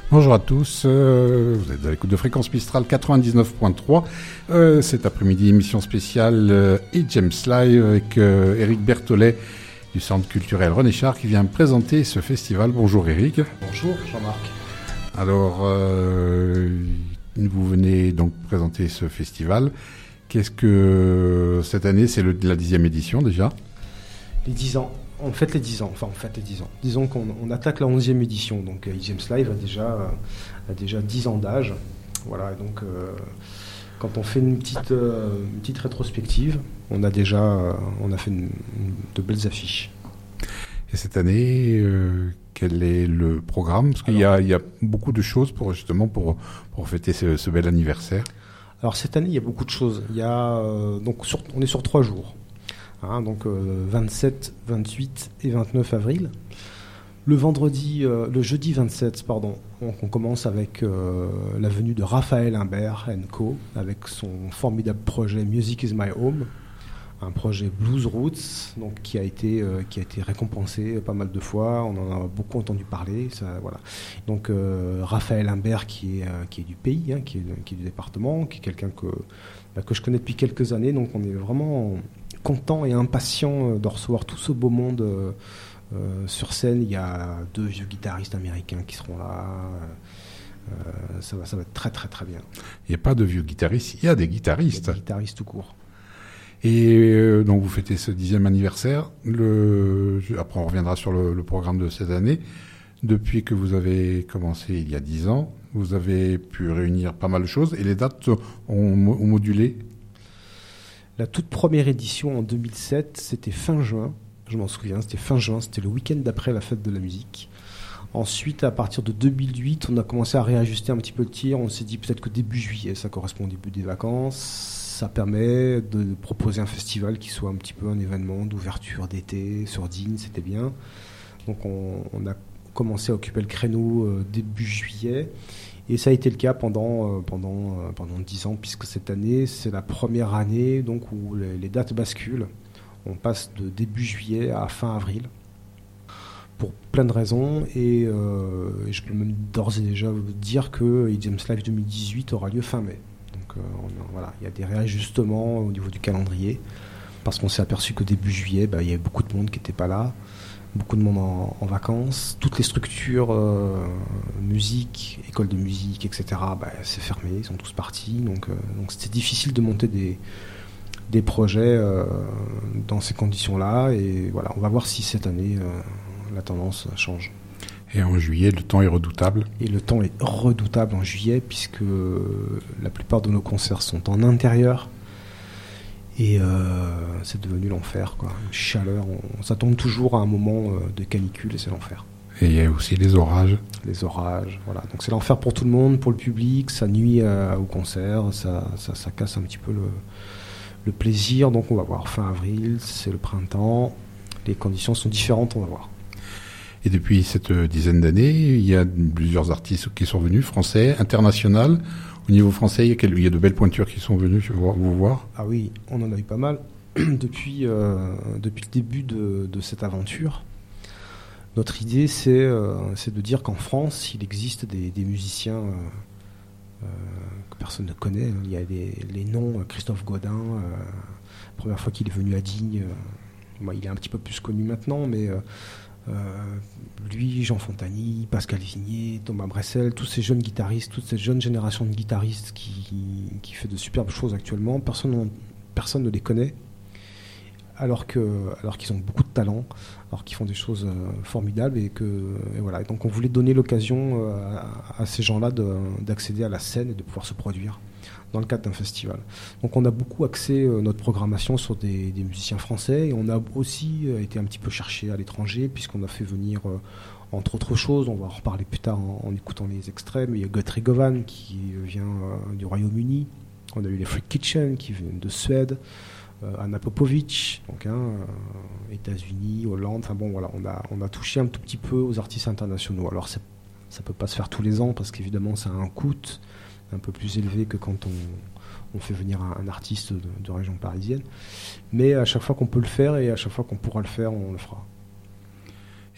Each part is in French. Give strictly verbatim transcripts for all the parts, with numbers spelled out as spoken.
Bonjour à tous, euh, vous êtes à l'écoute de Fréquence Mistral quatre-vingt-dix-neuf point trois. Euh, cet après-midi, émission spéciale euh, et James Live avec euh, Éric Berthollet du Centre culturel René Char qui vient présenter ce festival. Bonjour Éric. Bonjour Jean-Marc. Alors, euh, vous venez donc présenter ce festival. Qu'est-ce que cette année, c'est le, la dixième édition déjà? Les dix ans. On fête les dix ans, enfin on fête les dix ans. Disons qu'on on attaque la onzième édition, donc euh, James Live a déjà, euh, a déjà dix ans d'âge. Voilà, donc euh, quand on fait une petite, euh, une petite rétrospective, on a déjà euh, on a fait une, une, de belles affiches. Et cette année, euh, quel est le programme? Parce qu'il y a, il y a beaucoup de choses pour justement pour, pour fêter ce, ce bel anniversaire. Alors cette année, il y a beaucoup de choses. Il y a, euh, donc sur, on est sur trois jours. Hein, donc euh, vingt-sept, vingt-huit et vingt-neuf avril. Le vendredi, euh, le jeudi vingt-sept, pardon, on, on commence avec euh, la venue de Raphaël Imbert and Co, avec son formidable projet Music is my home, un projet Blues Roots, donc qui a été euh, qui a été récompensé pas mal de fois. On en a beaucoup entendu parler. Ça, voilà. Donc euh, Raphaël Imbert qui est euh, qui est du pays, hein, qui est qui est du département, qui est quelqu'un que bah, que je connais depuis quelques années. Donc on est vraiment content et impatient de recevoir tout ce beau monde euh, euh, sur scène. Il y a deux vieux guitaristes américains qui seront là. Euh, ça va, ça va être très très très bien. Il n'y a pas de vieux guitaristes, il y a des guitaristes. Il y a des guitaristes tout court. Et euh, donc vous fêtez ce dixième anniversaire. Le, après on reviendra sur le, le programme de cette année. Depuis que vous avez commencé il y a dix ans, vous avez pu réunir pas mal de choses et les dates ont, ont modulé. La toute première édition en deux mille sept, c'était fin juin, je m'en souviens, c'était fin juin, c'était le week-end d'après la fête de la musique. Ensuite, à partir de deux mille huit, on a commencé à réajuster un petit peu le tir, on s'est dit peut-être que début juillet, ça correspond au début des vacances, ça permet de proposer un festival qui soit un petit peu un événement d'ouverture d'été, sur Digne, c'était bien. Donc on, on a commencé à occuper le créneau euh, début juillet. Et ça a été le cas pendant, euh, pendant, euh, pendant dix ans, puisque cette année, c'est la première année donc, où les, les dates basculent. On passe de début juillet à fin avril, pour plein de raisons. Et euh, je peux même d'ores et déjà vous dire que James Live deux mille dix-huit aura lieu fin mai. Donc euh, on, voilà, il y a des réajustements au niveau du calendrier, parce qu'on s'est aperçu qu'au début juillet, bah, il y avait beaucoup de monde qui n'était pas là. Beaucoup de monde en, en vacances. Toutes les structures, euh, musique, école de musique, et cetera, bah, c'est fermé, ils sont tous partis. Donc, euh, donc c'était difficile de monter des, des projets euh, dans ces conditions-là. Et voilà, on va voir si cette année, euh, la tendance change. Et en juillet, le temps est redoutable. Et le temps est redoutable en juillet, puisque la plupart de nos concerts sont en intérieur. Et euh, c'est devenu l'enfer, quoi. Une chaleur, on, ça tombe toujours à un moment euh, de canicule et c'est l'enfer. Et il y a aussi les orages. Les orages, voilà. Donc c'est l'enfer pour tout le monde, pour le public, ça nuit euh, au concert, ça, ça, ça casse un petit peu le, le plaisir. Donc on va voir fin avril, c'est le printemps, les conditions sont différentes, on va voir. Et depuis cette dizaine d'années, il y a plusieurs artistes qui sont venus, français, internationaux. Au niveau français, il y, a quel, il y a de belles pointures qui sont venues vous voir. Ah oui, on en a eu pas mal. depuis, euh, depuis le début de, de cette aventure, notre idée, c'est, euh, c'est de dire qu'en France, il existe des, des musiciens euh, euh, que personne ne connaît. Il y a des, les noms, Christophe Godin, euh, la première fois qu'il est venu à Digne, euh, bon, il est un petit peu plus connu maintenant, mais... Euh, Euh, lui, Jean Fontany, Pascal Vignier, Thomas Bressel, tous ces jeunes guitaristes, toute cette jeune génération de guitaristes qui, qui fait de superbes choses actuellement, personne, personne ne les connaît, alors, que, alors qu'ils ont beaucoup de talent, alors qu'ils font des choses euh, formidables. Et que, et voilà. Et donc on voulait donner l'occasion euh, à, à ces gens-là de, d'accéder à la scène et de pouvoir se produire dans le cadre d'un festival. Donc on a beaucoup axé euh, notre programmation sur des, des musiciens français, et on a aussi euh, été un petit peu cherché à l'étranger, puisqu'on a fait venir, euh, entre autres choses, on va en reparler plus tard en, en écoutant les extraits, mais il y a Guthrie Govan qui vient euh, du Royaume-Uni, on a eu les Freak Kitchen qui viennent de Suède, euh, Anna Popovic, donc hein, euh, États-Unis, Hollande, enfin bon voilà, on a, on a touché un tout petit peu aux artistes internationaux. Alors ça ne peut pas se faire tous les ans, parce qu'évidemment ça a un coût un peu plus élevé que quand on, on fait venir un, un artiste de, de région parisienne. Mais à chaque fois qu'on peut le faire et à chaque fois qu'on pourra le faire, on le fera.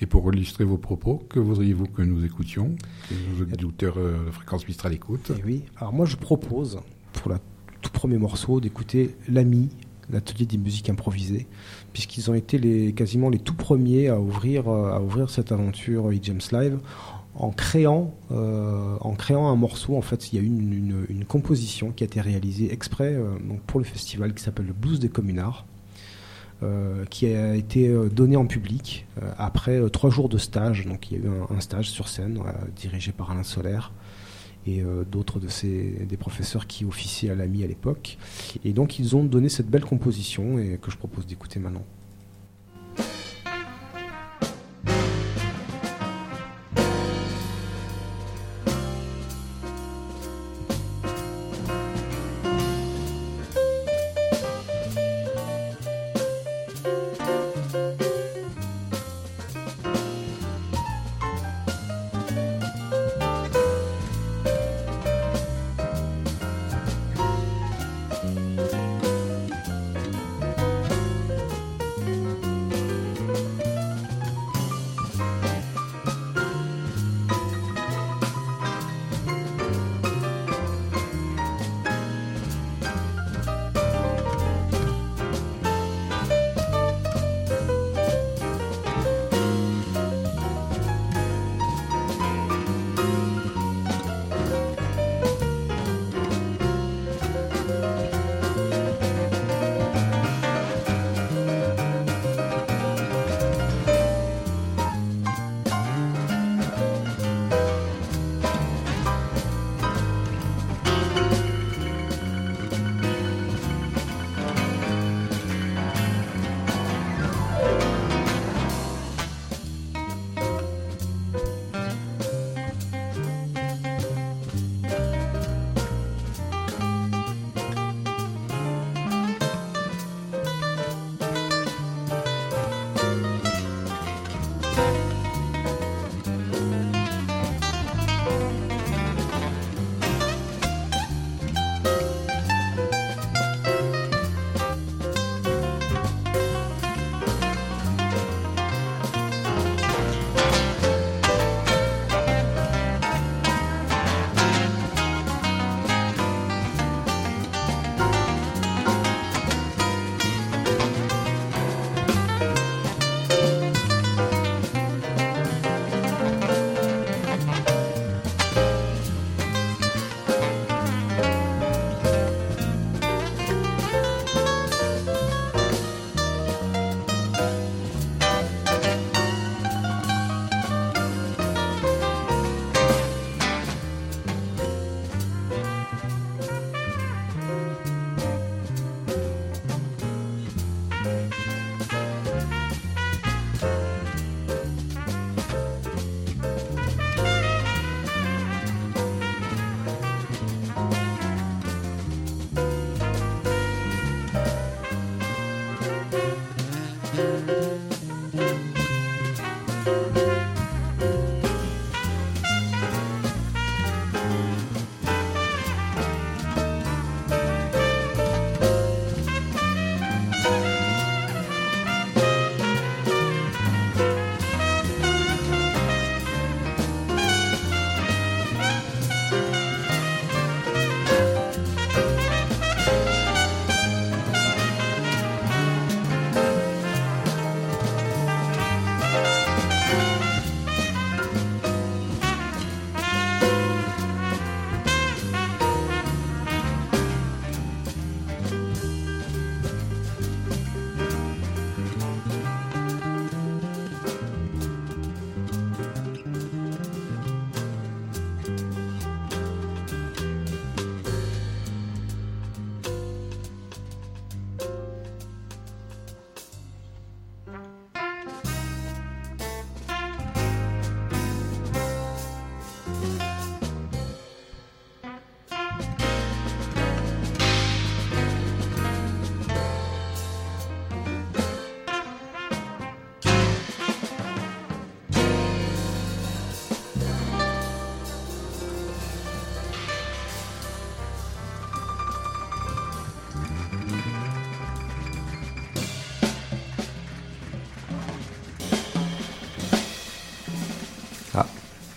Et pour illustrer vos propos, que voudriez-vous que nous écoutions, que nos auditeurs euh, de Fréquence Mistral écoutent? Et oui, alors moi je propose, pour le tout premier morceau, d'écouter l'Ami, l'atelier des musiques improvisées, puisqu'ils ont été les, quasiment les tout premiers à ouvrir, à ouvrir cette aventure eJams Live, en créant, euh, en créant un morceau. En fait, il y a eu une, une, une composition qui a été réalisée exprès euh, donc pour le festival, qui s'appelle le Blues des Communards, euh, qui a été donné en public euh, après euh, trois jours de stage. Donc il y a eu un, un stage sur scène euh, dirigé par Alain Solaire et euh, d'autres de ces, des professeurs qui officiaient à l'Ami à l'époque. Et donc ils ont donné cette belle composition et que je propose d'écouter maintenant.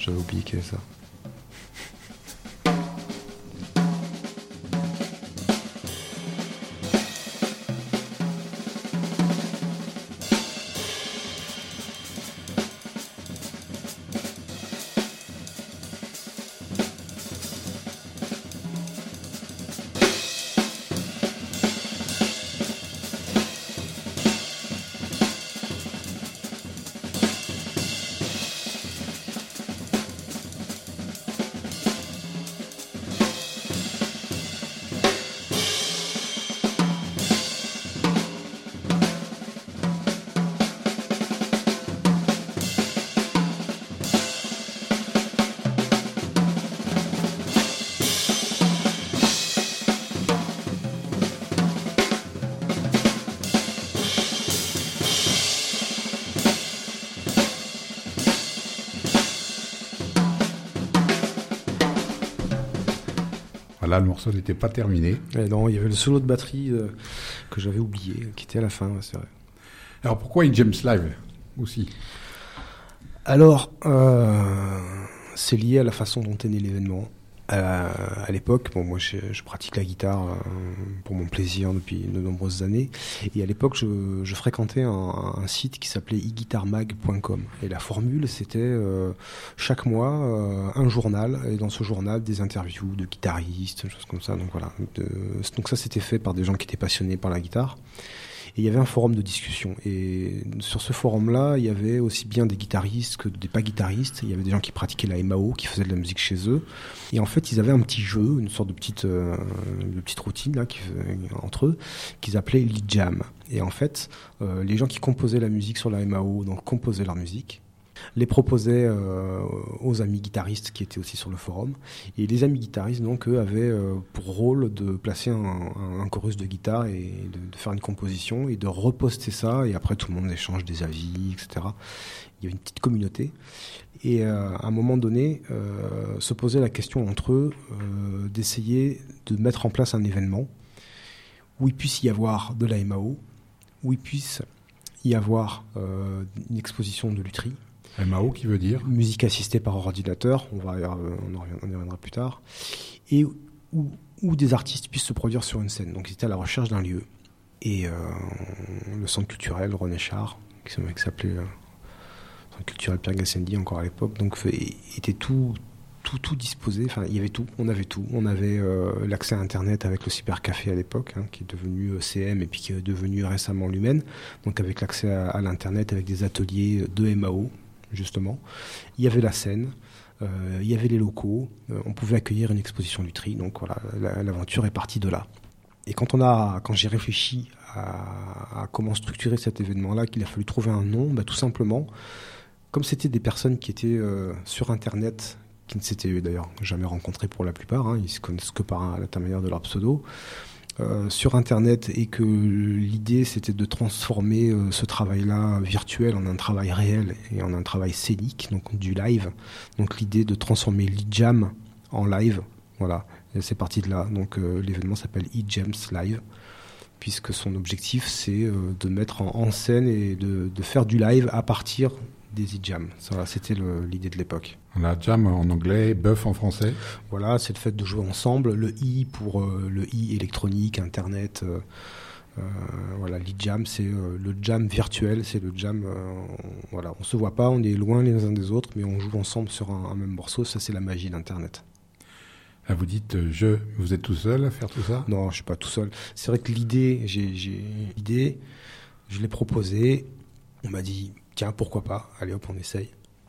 J'avais oublié qu'il y avait ça. Voilà, le morceau n'était pas terminé. Et non, il y avait le solo de batterie euh, que j'avais oublié, qui était à la fin, ouais, c'est vrai. Alors pourquoi iJams Live aussi? Alors, euh, c'est lié à la façon dont est né l'événement. Euh, à l'époque, bon, moi je, je pratique la guitare euh, pour mon plaisir depuis de nombreuses années, et à l'époque je, je fréquentais un, un site qui s'appelait i guitar mag point com, et la formule c'était euh, chaque mois euh, un journal, et dans ce journal des interviews de guitaristes, choses comme ça. Donc voilà, de, donc ça c'était fait par des gens qui étaient passionnés par la guitare. Et il y avait un forum de discussion. Et sur ce forum-là, il y avait aussi bien des guitaristes que des pas guitaristes. Il y avait des gens qui pratiquaient la M A O, qui faisaient de la musique chez eux. Et en fait, ils avaient un petit jeu, une sorte de petite, euh, de petite routine là, qui, entre eux, qu'ils appelaient l'e-jam. Et en fait, euh, les gens qui composaient la musique sur la M A O, donc composaient leur musique, les proposaient euh, aux amis guitaristes qui étaient aussi sur le forum. Et les amis guitaristes, donc, eux, avaient euh, pour rôle de placer un, un, un chorus de guitare et de, de faire une composition et de reposter ça. Et après, tout le monde échange des avis, et cetera. Il y avait une petite communauté. Et euh, à un moment donné, euh, se posait la question entre eux euh, d'essayer de mettre en place un événement où il puisse y avoir de la M A O, où il puisse y avoir euh, une exposition de lutherie. M A O qui veut dire musique assistée par ordinateur, on, va, on, en reviendra, on y reviendra plus tard, et où, où des artistes puissent se produire sur une scène. Donc ils étaient à la recherche d'un lieu. Et euh, le centre culturel René Char, qui s'appelait euh, centre culturel Pierre Gassendi encore à l'époque, donc était tout, tout, tout disposé. Enfin, il y avait tout, on avait tout. On avait euh, l'accès à Internet avec le cybercafé à l'époque, hein, qui est devenu euh, C M et puis qui est devenu récemment Lumen. Donc avec l'accès à, à l'Internet, avec des ateliers de M A O, justement. Il y avait la scène, euh, il y avait les locaux, euh, on pouvait accueillir une exposition du tri, donc voilà, la, l'aventure est partie de là. Et quand on a, quand j'ai réfléchi à, à comment structurer cet événement-là, qu'il a fallu trouver un nom, bah, tout simplement, comme c'était des personnes qui étaient euh, sur Internet, qui ne s'étaient d'ailleurs jamais rencontrées pour la plupart, hein, ils se connaissent que par l'intermédiaire de leur pseudo, Euh, sur Internet, et que l'idée c'était de transformer euh, ce travail-là virtuel en un travail réel et en un travail scénique, donc du live. Donc l'idée de transformer l'e-jam en live, voilà, et c'est parti de là. Donc euh, l'événement s'appelle iJams Live, puisque son objectif c'est euh, de mettre en, en scène et de, de faire du live à partir des e-jams. Voilà, c'était le, l'idée de l'époque. La jam en anglais, buff en français. Voilà, c'est le fait de jouer ensemble. Le I pour euh, le I électronique, Internet. Euh, euh, voilà, l'e-jam, c'est euh, le jam virtuel, c'est le jam. Euh, on, voilà, on se voit pas, on est loin les uns des autres, mais on joue ensemble sur un, un même morceau. Ça, c'est la magie d'Internet. Là, vous dites euh, je. Vous êtes tout seul à faire tout ça? Non, je suis pas tout seul. C'est vrai que l'idée, j'ai, j'ai l'idée, je l'ai proposée. On m'a dit tiens, pourquoi pas, allez hop, on essaye.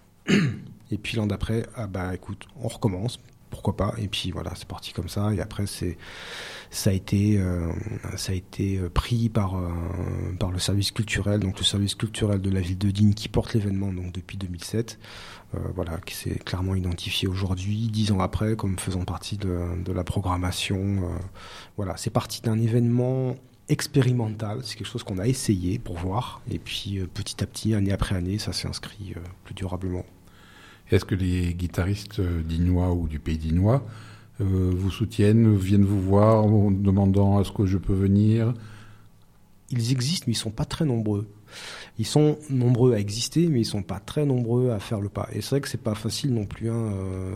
Et puis l'an d'après, ah bah écoute, on recommence, pourquoi pas. Et puis voilà, c'est parti comme ça. Et après, c'est, ça a été, euh, ça a été pris par euh, par le service culturel, donc le service culturel de la ville de Digne qui porte l'événement donc depuis deux mille sept. Euh, voilà, qui s'est clairement identifié aujourd'hui, dix ans après, comme faisant partie de, de la programmation. Euh, voilà, c'est parti d'un événement expérimental, c'est quelque chose qu'on a essayé pour voir, et puis euh, petit à petit, année après année, ça s'est inscrit euh, plus durablement. Est-ce que les guitaristes dignois ou du pays dignois euh, vous soutiennent, viennent vous voir en demandant est-ce que je peux venir? Ils existent, mais ils sont pas très nombreux. Ils sont nombreux à exister, mais ils sont pas très nombreux à faire le pas. Et c'est vrai que c'est pas facile non plus hein, euh,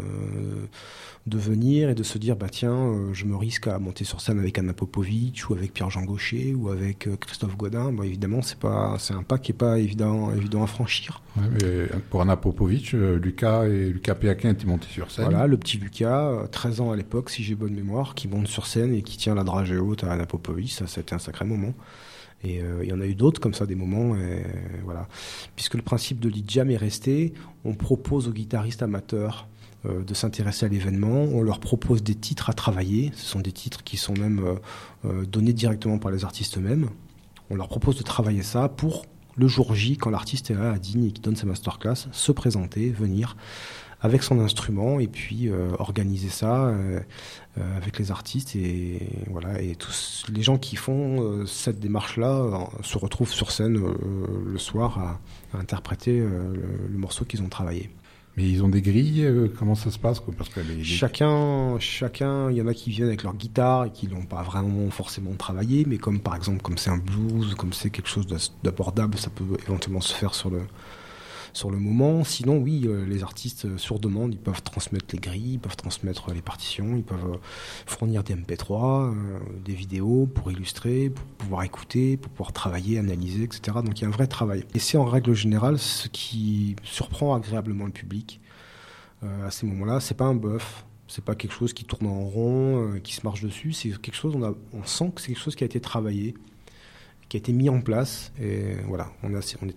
de venir et de se dire bah tiens, euh, je me risque à monter sur scène avec Anna Popovic ou avec Pierre-Jean Gaucher ou avec euh, Christophe Godin. Bon, évidemment, c'est pas, c'est un pas qui est pas évident, évident à franchir. Ouais, mais pour Anna Popovic, euh, Lucas et Lucas Péaquin étaient montés sur scène. Voilà, le petit Lucas, euh, treize ans à l'époque, si j'ai bonne mémoire, qui monte sur scène et qui tient la dragée haute à Anna Popovic. Ça, c'était un sacré moment. Et euh, il y en a eu d'autres comme ça, des moments, et voilà. Puisque le principe de Lead Jam est resté, on propose aux guitaristes amateurs euh, de s'intéresser à l'événement, on leur propose des titres à travailler, ce sont des titres qui sont même euh, euh, donnés directement par les artistes eux-mêmes. On leur propose de travailler ça pour le jour J, quand l'artiste est là à Digne et qui donne sa masterclass, se présenter, venir avec son instrument et puis euh, organiser ça euh, euh, avec les artistes et voilà, et tous les gens qui font euh, cette démarche-là euh, se retrouvent sur scène euh, le soir à, à interpréter euh, le, le morceau qu'ils ont travaillé. Mais ils ont des grilles, euh, comment ça se passe quoi? Parce que les, les... Chacun, chacun, il y en a qui viennent avec leur guitare et qui l'ont pas vraiment forcément travaillé, mais comme par exemple comme c'est un blues, comme c'est quelque chose d'abordable, ça peut éventuellement se faire sur le sur le moment. Sinon, oui, euh, les artistes euh, sur demande, ils peuvent transmettre les grilles, ils peuvent transmettre les partitions, ils peuvent euh, fournir des M P trois, euh, des vidéos pour illustrer, pour pouvoir écouter, pour pouvoir travailler, analyser, et cetera. Donc il y a un vrai travail. Et c'est en règle générale ce qui surprend agréablement le public euh, à ces moments-là. C'est pas un bluff. C'est pas quelque chose qui tourne en rond, euh, qui se marche dessus. C'est quelque chose, on, a, on sent que c'est quelque chose qui a été travaillé, qui a été mis en place. Et voilà, on, a, on est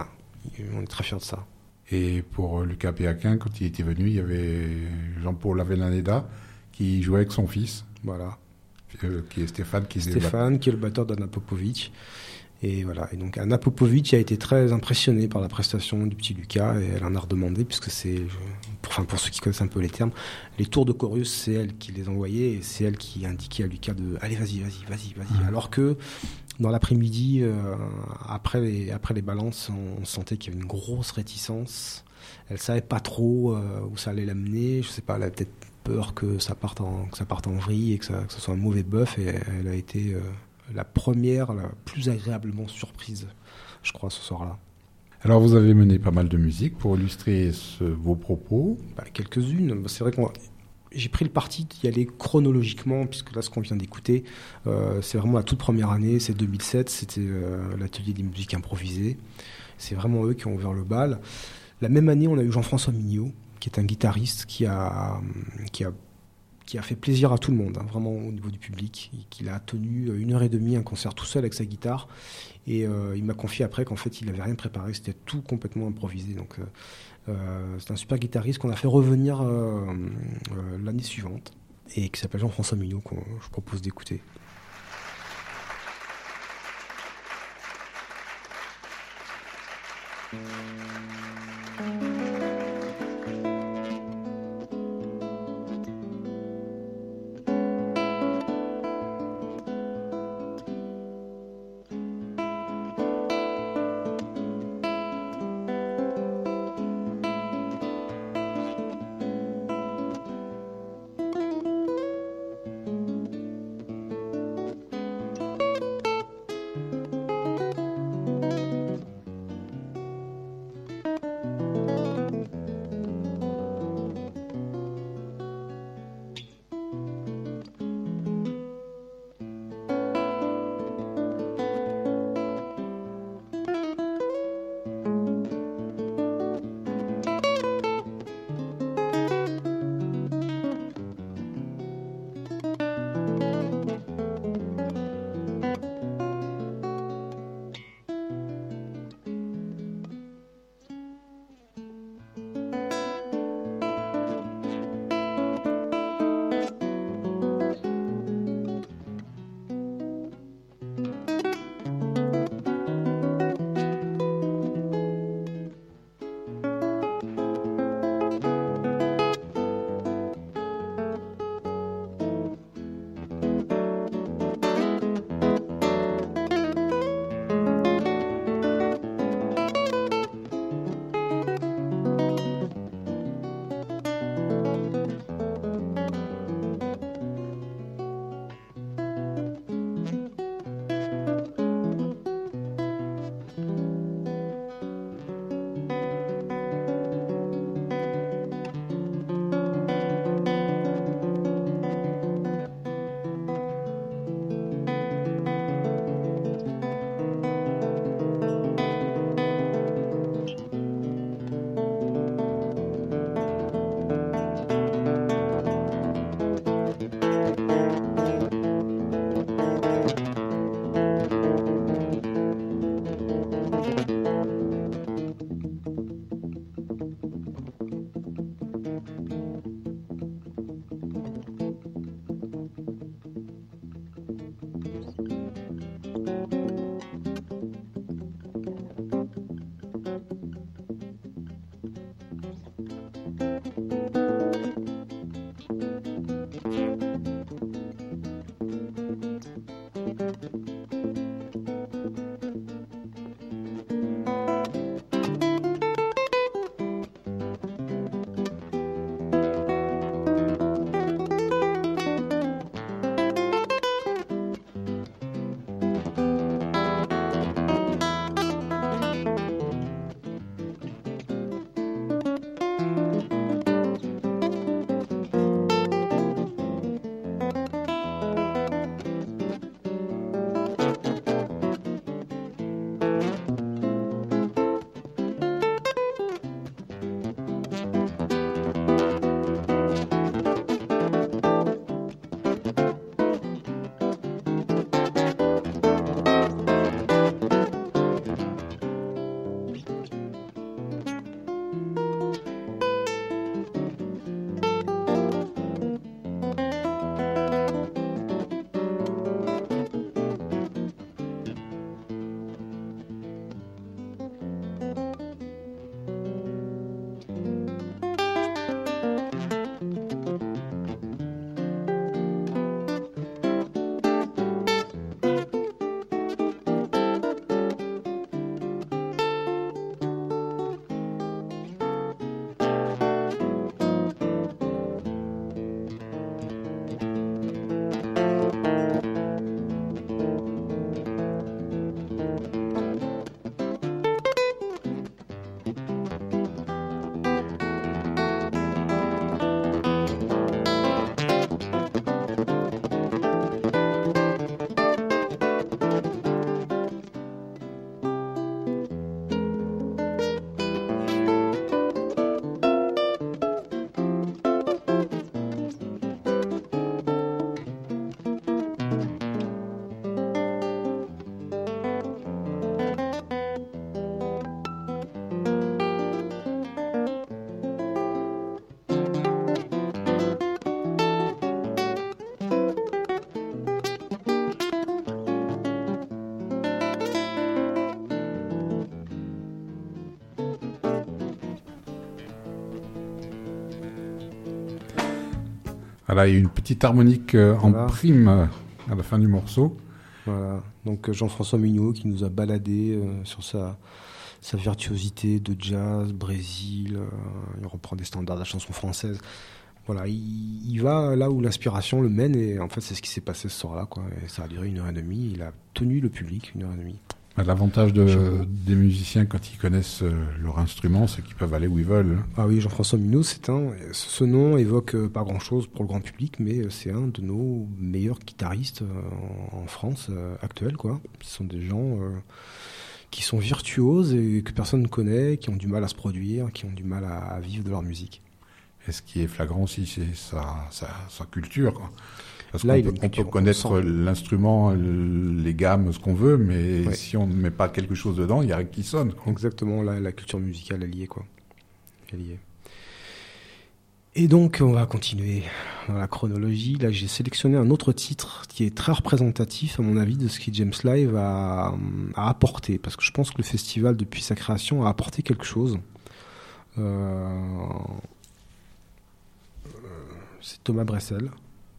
On est très fiers de ça. Et pour Lucas Péaquin, quand il était venu, il y avait Jean-Paul Avellaneda qui jouait avec son fils. Voilà. Euh, qui est Stéphane. Qui Stéphane, est qui est le batteur d'Anna Popovic. Et voilà. Et donc Anna Popovic a été très impressionnée par la prestation du petit Lucas et elle en a redemandé, puisque c'est, pour, enfin, pour ceux qui connaissent un peu les termes, les tours de chorus, c'est elle qui les envoyait et c'est elle qui indiquait à Lucas de allez, vas-y, vas-y, vas-y, vas-y. Mmh. Alors que dans l'après-midi, euh, après, les, après les balances, on, on sentait qu'il y avait une grosse réticence. Elle savait pas trop euh, où ça allait l'amener. Je sais pas, elle avait peut-être peur que ça parte en, que ça parte en vrille et que ça, que ça soit un mauvais bœuf. Et elle a été euh, la première, la plus agréablement surprise, je crois, ce soir-là. Alors, vous avez mené pas mal de musique pour illustrer ce, vos propos. Bah, quelques-unes. C'est vrai qu'on... J'ai pris le parti d'y aller chronologiquement, puisque là, ce qu'on vient d'écouter, euh, c'est vraiment la toute première année, c'est deux mille sept, c'était euh, l'atelier des musiques improvisées. C'est vraiment eux qui ont ouvert le bal. La même année, on a eu Jean-François Mignot, qui est un guitariste qui a, qui a, qui a fait plaisir à tout le monde, hein, vraiment au niveau du public. Il a tenu une heure et demie un concert tout seul avec sa guitare. Et euh, il m'a confié après qu'en fait, il n'avait rien préparé, c'était tout complètement improvisé. Donc, euh, Euh, c'est un super guitariste qu'on a fait revenir euh, euh, l'année suivante et qui s'appelle Jean-François Mignot, que je propose d'écouter. Voilà, il y a une petite harmonique euh, en Voilà. prime euh, à la fin du morceau. Voilà. Donc euh, Jean-François Mignot qui nous a baladé euh, sur sa, sa virtuosité de jazz, Brésil, euh, il reprend des standards de la chanson française. Voilà, il, il va là où l'inspiration le mène et en fait c'est ce qui s'est passé ce soir-là, quoi. Et ça a duré une heure et demie, il a tenu le public une heure et demie. L'avantage de, Chapeau. des musiciens quand ils connaissent euh, leur instrument, c'est qu'ils peuvent aller où ils veulent. Ah oui, Jean-François Mignot, c'est un. Ce nom évoque euh, pas grand-chose pour le grand public, mais euh, c'est un de nos meilleurs guitaristes euh, en, en France euh, actuelle, quoi. Ce sont des gens euh, qui sont virtuoses et que personne ne connaît, qui ont du mal à se produire, qui ont du mal à, à vivre de leur musique. Et ce qui est flagrant aussi, c'est sa, sa, sa culture, quoi. Parce Là, qu'on il a peut, une on culture, peut on connaître sent. l'instrument, les gammes, ce qu'on veut, mais Ouais. si on ne met pas quelque chose dedans, il n'y a rien qui sonne, quoi. Exactement, la, la culture musicale elle y est, quoi. Elle y est. Et donc, on va continuer dans la chronologie. Là, j'ai sélectionné un autre titre qui est très représentatif, à mon avis, de ce que James Live a, a apporté. Parce que je pense que le festival, depuis sa création, a apporté quelque chose. Euh, c'est Thomas Bressel.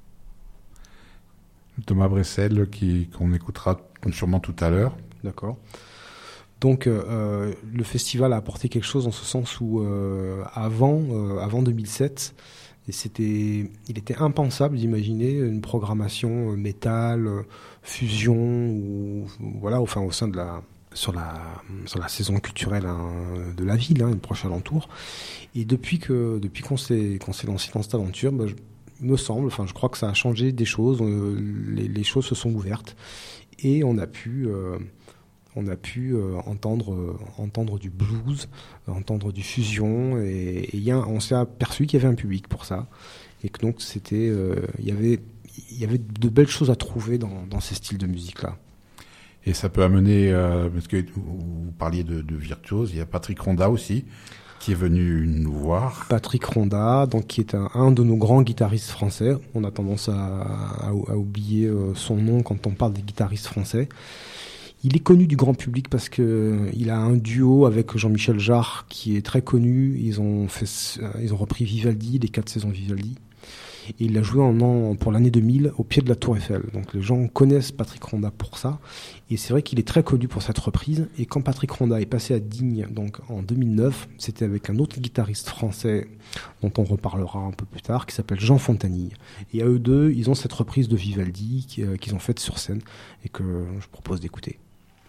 Thomas Bressel, qui, qu'on écoutera sûrement tout à l'heure. D'accord. Donc, euh, le festival a apporté quelque chose en ce sens où, euh, avant, euh, avant deux mille sept, et c'était, il était impensable d'imaginer une programmation euh, métal, euh, fusion, ou voilà, enfin au sein de la, sur la, sur la saison culturelle hein, de la ville, hein, une proche alentour. Et depuis que, depuis qu'on s'est, qu'on s'est lancé dans cette aventure, bah, je, il me semble, enfin, je crois que ça a changé des choses. Euh, les, les choses se sont ouvertes et on a pu. Euh, On a pu euh, entendre, euh, entendre du blues, euh, entendre du fusion, et, et y a, on s'est aperçu qu'il y avait un public pour ça, et que donc c'était, euh, y avait, il y avait de belles choses à trouver dans, dans ces styles de musique-là. Et ça peut amener, euh, parce que vous, vous parliez de, de virtuose, il y a Patrick Ronda aussi, qui est venu nous voir. Patrick Ronda, donc, qui est un, un de nos grands guitaristes français. On a tendance à, à, à oublier euh, son nom quand on parle des guitaristes français. Il est connu du grand public parce que il a un duo avec Jean-Michel Jarre qui est très connu. Ils ont fait, ils ont repris Vivaldi, les quatre saisons Vivaldi. Et il l'a joué en an, pour l'année deux mille au pied de la Tour Eiffel. Donc les gens connaissent Patrick Rondat pour ça. Et c'est vrai qu'il est très connu pour cette reprise. Et quand Patrick Rondat est passé à Digne, donc en deux mille neuf, c'était avec un autre guitariste français dont on reparlera un peu plus tard, qui s'appelle Jean Fontanille. Et à eux deux, ils ont cette reprise de Vivaldi qu'ils ont faite sur scène et que je propose d'écouter.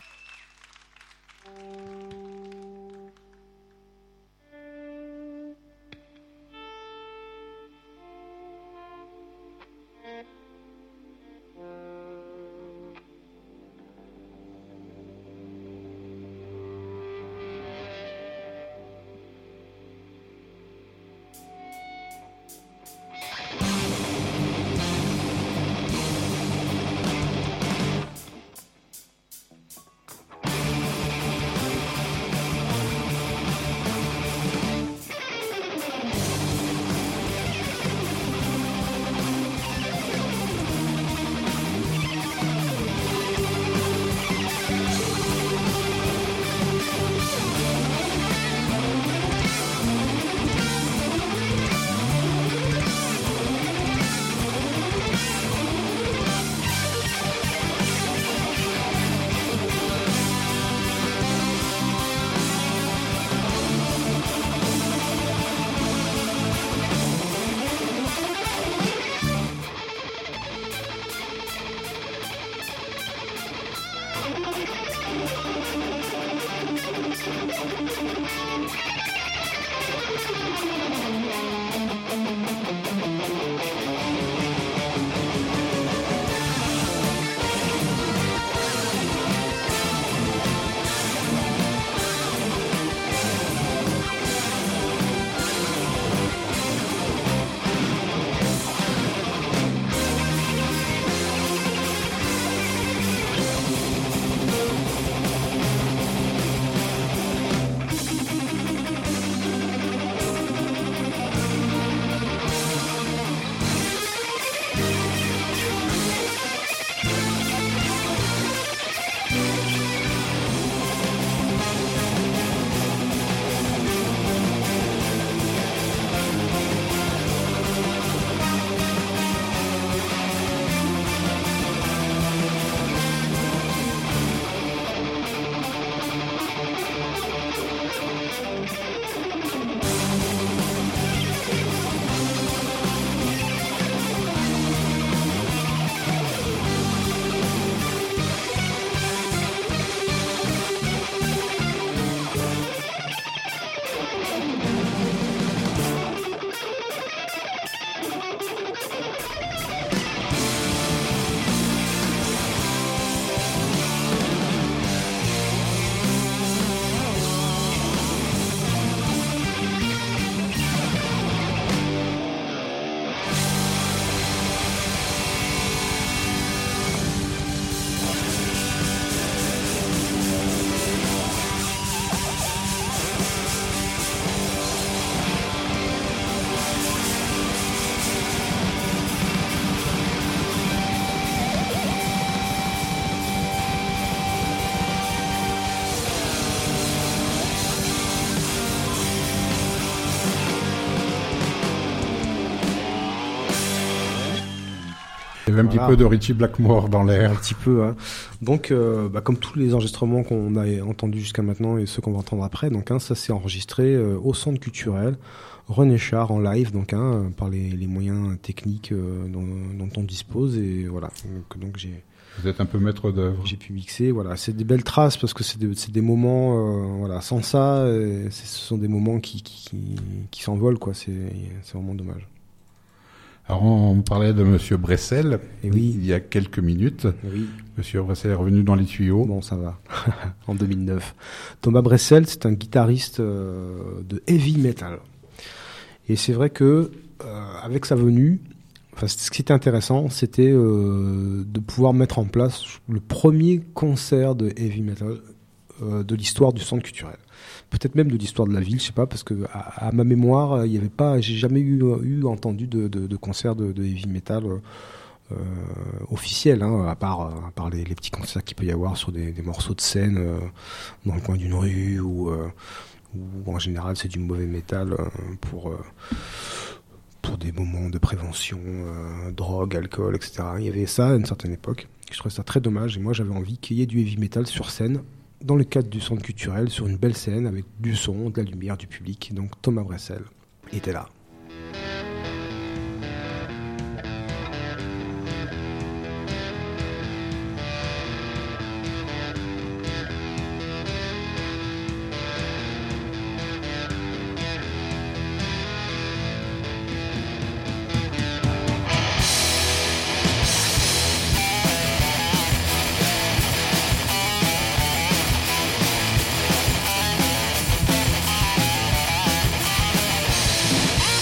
Il y avait un voilà. petit peu de Ritchie Blackmore dans l'air. Un petit peu, hein. Donc, euh, bah, comme tous les enregistrements qu'on a entendus jusqu'à maintenant et ceux qu'on va entendre après, donc, hein, ça s'est enregistré euh, au Centre culturel René Char en live, donc, hein, par les, les moyens techniques euh, dont, dont on dispose. Et voilà. Donc, donc j'ai. Vous êtes un peu maître d'œuvre. J'ai pu mixer, voilà. C'est des belles traces parce que c'est des, c'est des moments, euh, voilà. Sans ça, euh, ce sont des moments qui, qui, qui, qui s'envolent, quoi. C'est, c'est vraiment dommage. Alors, on parlait de Monsieur Bressel, et oui. il y a quelques minutes. Et oui. Monsieur Bressel est revenu dans les tuyaux. Bon, ça va. En deux mille neuf. Thomas Bressel, c'est un guitariste euh, de heavy metal. Et c'est vrai que, euh, avec sa venue, enfin, ce qui était intéressant, c'était euh, de pouvoir mettre en place le premier concert de heavy metal euh, de l'histoire du centre culturel. Peut-être même de l'histoire de la ville, je sais pas, parce que à, à ma mémoire, il y avait pas, j'ai jamais eu, eu entendu de, de, de concert de, de heavy metal euh, officiels, hein, à part, à part les, les petits concerts qu'il peut y avoir sur des, des morceaux de scène euh, dans le coin d'une rue, ou, euh, ou en général c'est du mauvais métal euh, pour, euh, pour des moments de prévention, euh, drogue, alcool, et cetera. Il y avait ça à une certaine époque. Je trouvais ça très dommage, et moi j'avais envie qu'il y ait du heavy metal sur scène, dans le cadre du centre culturel, sur une belle scène, avec du son, de la lumière, du public. Donc Thomas Bressel était là. We'll be right back.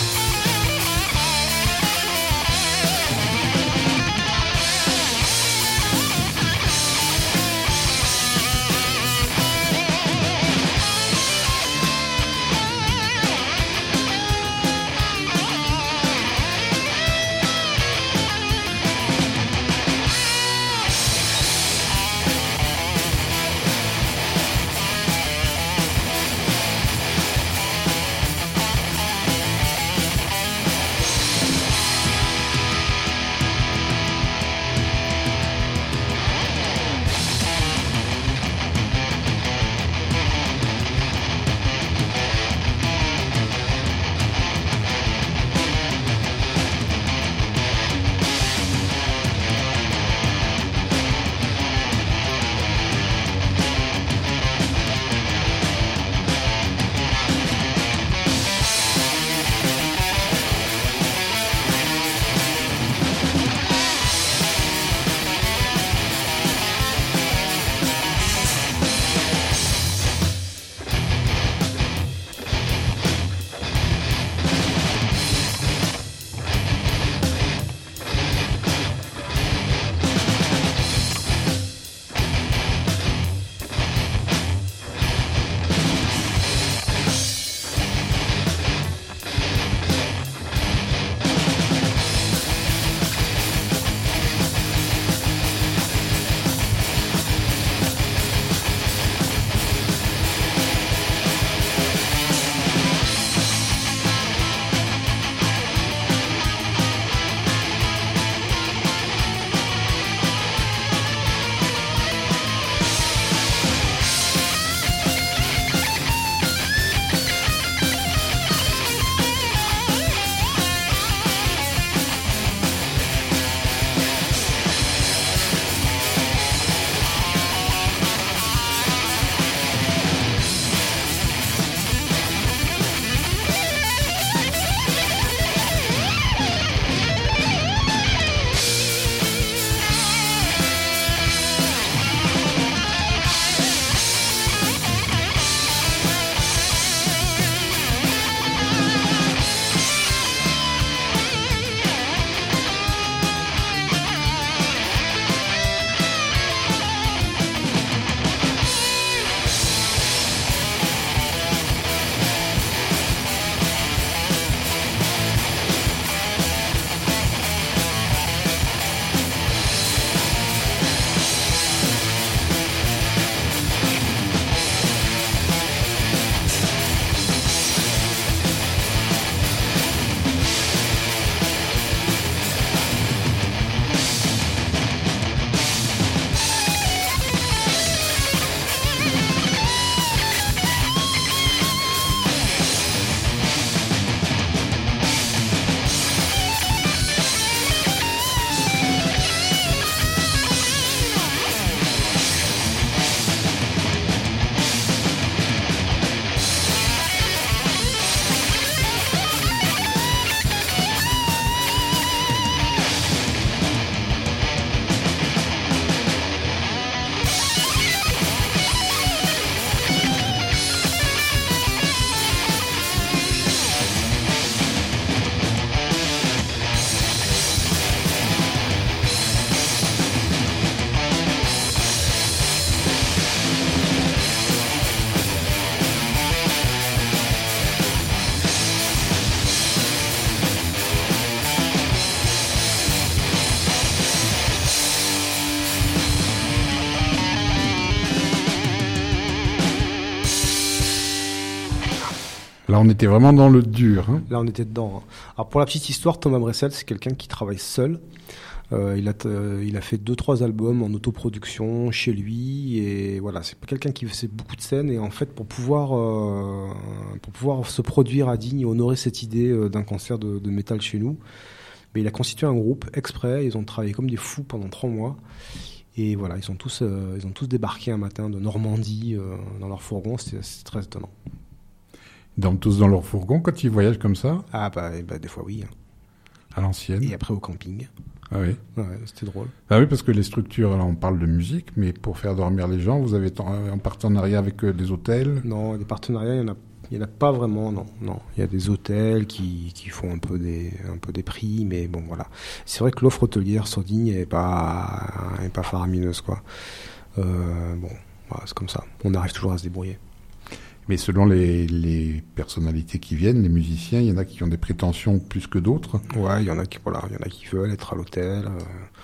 Là, on était vraiment dans le dur. Hein. Là, on était dedans. Hein. Alors, pour la petite histoire, Thomas Bressel, c'est quelqu'un qui travaille seul. Euh, il a, euh, il a fait deux, trois albums en autoproduction chez lui. Et voilà, c'est pas quelqu'un qui faisait beaucoup de scènes. Et en fait, pour pouvoir, euh, pour pouvoir se produire à Digne et honorer cette idée euh, d'un concert de, de métal chez nous, mais il a constitué un groupe exprès. Ils ont travaillé comme des fous pendant trois mois. Et voilà, ils ont tous, euh, ils ont tous débarqué un matin de Normandie euh, dans leur fourgon. C'était, c'était très étonnant. Ils dorment tous dans leur fourgon quand ils voyagent comme ça? Ah bah, bah des fois oui. À l'ancienne. Et après au camping. Ah oui. Ouais, c'était drôle. Ah oui, parce que les structures, là, on parle de musique, mais pour faire dormir les gens, vous avez en partenariat avec euh, des hôtels? Non, des partenariats, il y en a, il y en a pas vraiment, non, non. Il y a des hôtels qui, qui font un peu des, un peu des prix, mais bon, voilà. C'est vrai que l'offre hôtelière sur Digne est pas, est pas faramineuse, quoi. Euh, bon, voilà, c'est comme ça. On arrive toujours à se débrouiller. Mais selon les, les personnalités qui viennent, les musiciens, il y en a qui ont des prétentions plus que d'autres. Ouais, il y en a qui, voilà, il y en a qui veulent être à l'hôtel, euh,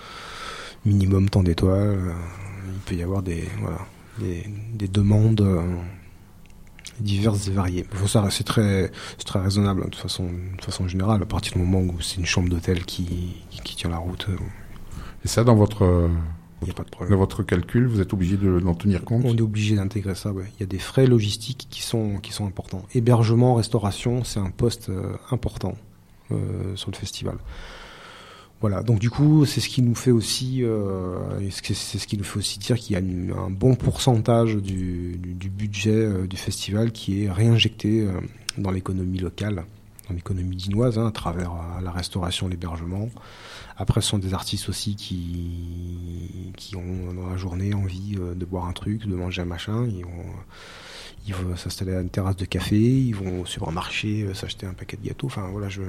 minimum tant d'étoiles. Euh, il peut y avoir des, voilà, des, des demandes euh, diverses et variées. Faut ça, c'est très, c'est très raisonnable hein, de façon, de façon générale. À partir du moment où c'est une chambre d'hôtel qui, qui, qui tient la route. Euh, et ça, dans votre Il n'y a pas de problème. Dans votre calcul, vous êtes obligé de, d'en tenir compte? On est obligé d'intégrer ça, ouais. Il y a des frais logistiques qui sont, qui sont importants. Hébergement, restauration, c'est un poste euh, important euh, sur le festival. Voilà, donc du coup, c'est ce qui nous fait aussi, euh, c'est ce qui nous fait aussi dire qu'il y a une, un bon pourcentage du, du, du budget euh, du festival qui est réinjecté euh, dans l'économie locale, dans l'économie dinoise, hein, à travers euh, la restauration, l'hébergement. Après, ce sont des artistes aussi qui, qui ont dans la journée envie euh, de boire un truc, de manger un machin. Ils vont, ils vont s'installer à une terrasse de café, ils vont au supermarché euh, s'acheter un paquet de gâteaux. Enfin voilà, je,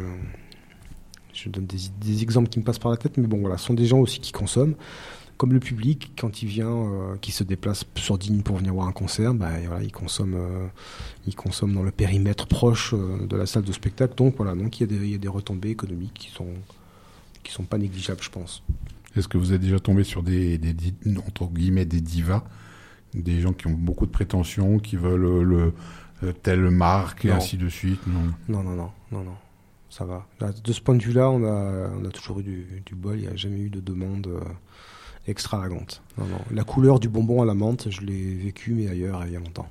je donne des, des exemples qui me passent par la tête, mais bon voilà, ce sont des gens aussi qui consomment. Comme le public, quand il vient, euh, qui se déplace sur Digne pour venir voir un concert, bah, voilà, il consomme, euh, il consomme dans le périmètre proche euh, de la salle de spectacle. Donc voilà, donc il y a des, il y a des retombées économiques qui sont qui sont pas négligeables, je pense. Est-ce que vous êtes déjà tombé sur des, des, des entre guillemets des divas, des gens qui ont beaucoup de prétentions, qui veulent le, le telle marque et non. ainsi de suite? Non, non, non, non, non, non. Ça va. De ce point de vue-là, on a, on a toujours eu du, du bol. Il n'y a jamais eu de demande euh, extravagante. Non, non. La couleur du bonbon à la menthe, je l'ai vécu, mais ailleurs, il y a longtemps.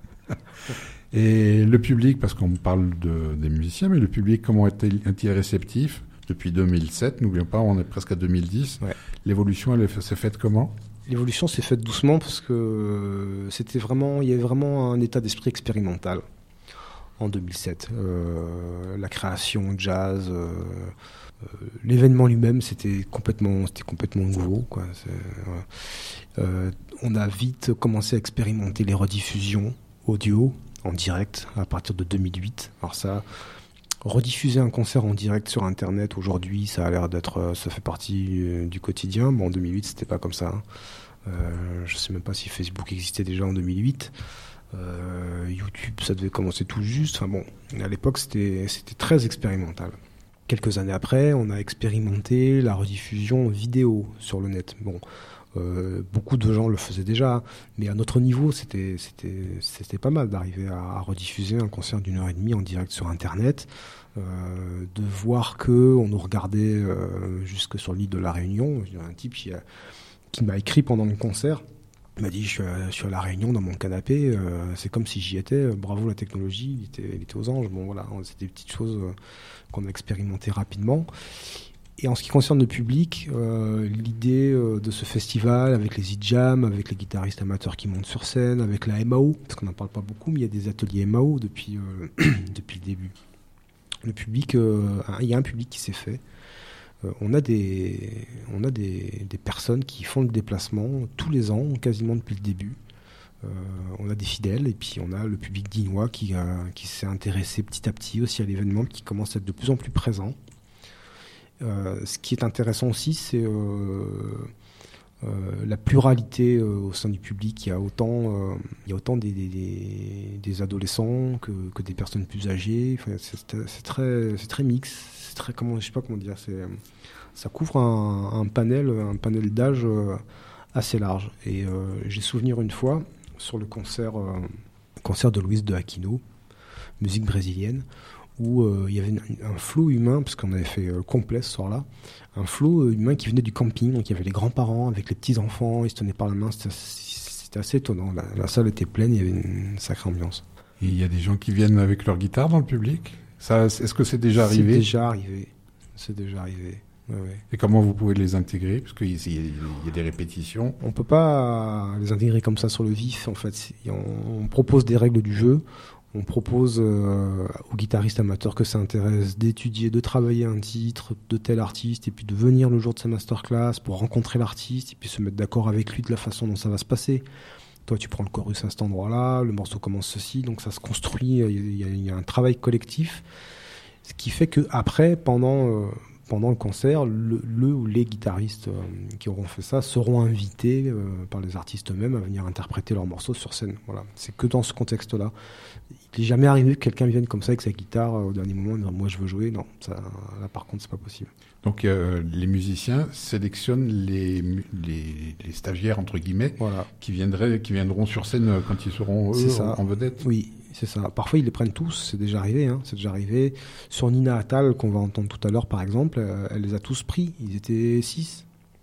Et le public, parce qu'on parle de, des musiciens, mais le public, comment est-il réceptif? Depuis deux mille sept, n'oublions pas, on est presque à deux mille dix. Ouais. L'évolution, elle s'est faite comment? L'évolution s'est faite doucement parce que c'était vraiment, il y avait vraiment un état d'esprit expérimental en deux mille sept. Euh, la création jazz, euh, euh, l'événement lui-même, c'était complètement, c'était complètement nouveau, quoi. C'est, ouais. euh, on a vite commencé à expérimenter les rediffusions audio en direct à partir de deux mille huit. Alors ça. Rediffuser un concert en direct sur Internet aujourd'hui, ça a l'air d'être, ça fait partie du quotidien. Bon, en deux mille huit, c'était pas comme ça. Hein. Euh, je sais même pas si Facebook existait déjà en deux mille huit. Euh, YouTube, ça devait commencer tout juste. Enfin bon, à l'époque, c'était, c'était très expérimental. Quelques années après, on a expérimenté la rediffusion vidéo sur le net. Bon. Euh, beaucoup de gens le faisaient déjà, mais à notre niveau, c'était, c'était, c'était pas mal d'arriver à, à rediffuser un concert d'une heure et demie en direct sur Internet, euh, de voir que on nous regardait euh, jusque sur l'île de la Réunion. Il y a un type qui, a, qui m'a écrit pendant le concert, il m'a dit je suis, à, je suis à la Réunion dans mon canapé, euh, c'est comme si j'y étais, bravo la technologie, il était, il était aux anges. Bon voilà, c'était des petites choses qu'on a expérimentées rapidement. Et en ce qui concerne le public, euh, l'idée euh, de ce festival, avec les e-jams, avec les guitaristes amateurs qui montent sur scène, avec la M A O, parce qu'on n'en parle pas beaucoup, mais il y a des ateliers M A O depuis, euh, depuis le début. Le public, euh, il y a un public qui s'est fait. Euh, on a, des, on a des, des personnes qui font le déplacement tous les ans, quasiment depuis le début. Euh, on a des fidèles, et puis on a le public dinois qui, euh, qui s'est intéressé petit à petit aussi à l'événement, qui commence à être de plus en plus présent. Euh, ce qui est intéressant aussi, c'est euh, euh, la pluralité euh, au sein du public. Il y a autant, euh, il y a autant des, des, des adolescents que, que des personnes plus âgées. Enfin, c'est, c'est très, c'est très mix. C'est très, comment, je sais pas comment dire. C'est, ça couvre un, un panel, un panel d'âge euh, assez large. Et euh, j'ai souvenir une fois sur le concert, euh, concert de Louise de Aquino. musique brésilienne, où euh, il y avait une, un flot humain, parce qu'on avait fait euh, complet ce soir-là, un flot humain qui venait du camping, donc il y avait les grands-parents avec les petits-enfants, ils se tenaient par la main, c'était, c'était assez étonnant, la, la salle était pleine, il y avait une sacrée ambiance. Et il y a des gens qui viennent avec leur guitare dans le public. Ça, est-ce que c'est déjà arrivé ? C'est déjà arrivé, c'est déjà arrivé. Ouais, ouais. Et comment vous pouvez les intégrer ? Parce qu'il y, y a des répétitions. On peut pas les intégrer comme ça sur le vif. En fait, on, on propose des règles du jeu. On propose euh, aux guitaristes amateurs que ça intéresse d'étudier, de travailler un titre de tel artiste, et puis de venir le jour de sa masterclass pour rencontrer l'artiste, et puis se mettre d'accord avec lui de la façon dont ça va se passer. Toi, tu prends le chorus à cet endroit-là, le morceau commence ceci, donc ça se construit. Il y a, il y a un travail collectif, ce qui fait que après, pendant euh, Pendant le concert, le, le ou les guitaristes euh, qui auront fait ça seront invités euh, par les artistes eux-mêmes à venir interpréter leurs morceaux sur scène. Voilà. C'est que dans ce contexte-là. Il n'est jamais arrivé que quelqu'un vienne comme ça avec sa guitare euh, au dernier moment et dire « moi je veux jouer ». Non, ça, là par contre c'est pas possible. Donc euh, les musiciens sélectionnent les, les, les stagiaires entre guillemets voilà. qui, viendraient, qui viendront sur scène quand ils seront eux en, en vedette. Oui. C'est ça. Parfois, ils les prennent tous. C'est déjà arrivé. Hein. C'est déjà arrivé. Sur Nina Attal, qu'on va entendre tout à l'heure, par exemple, euh, elle les a tous pris. Ils étaient six.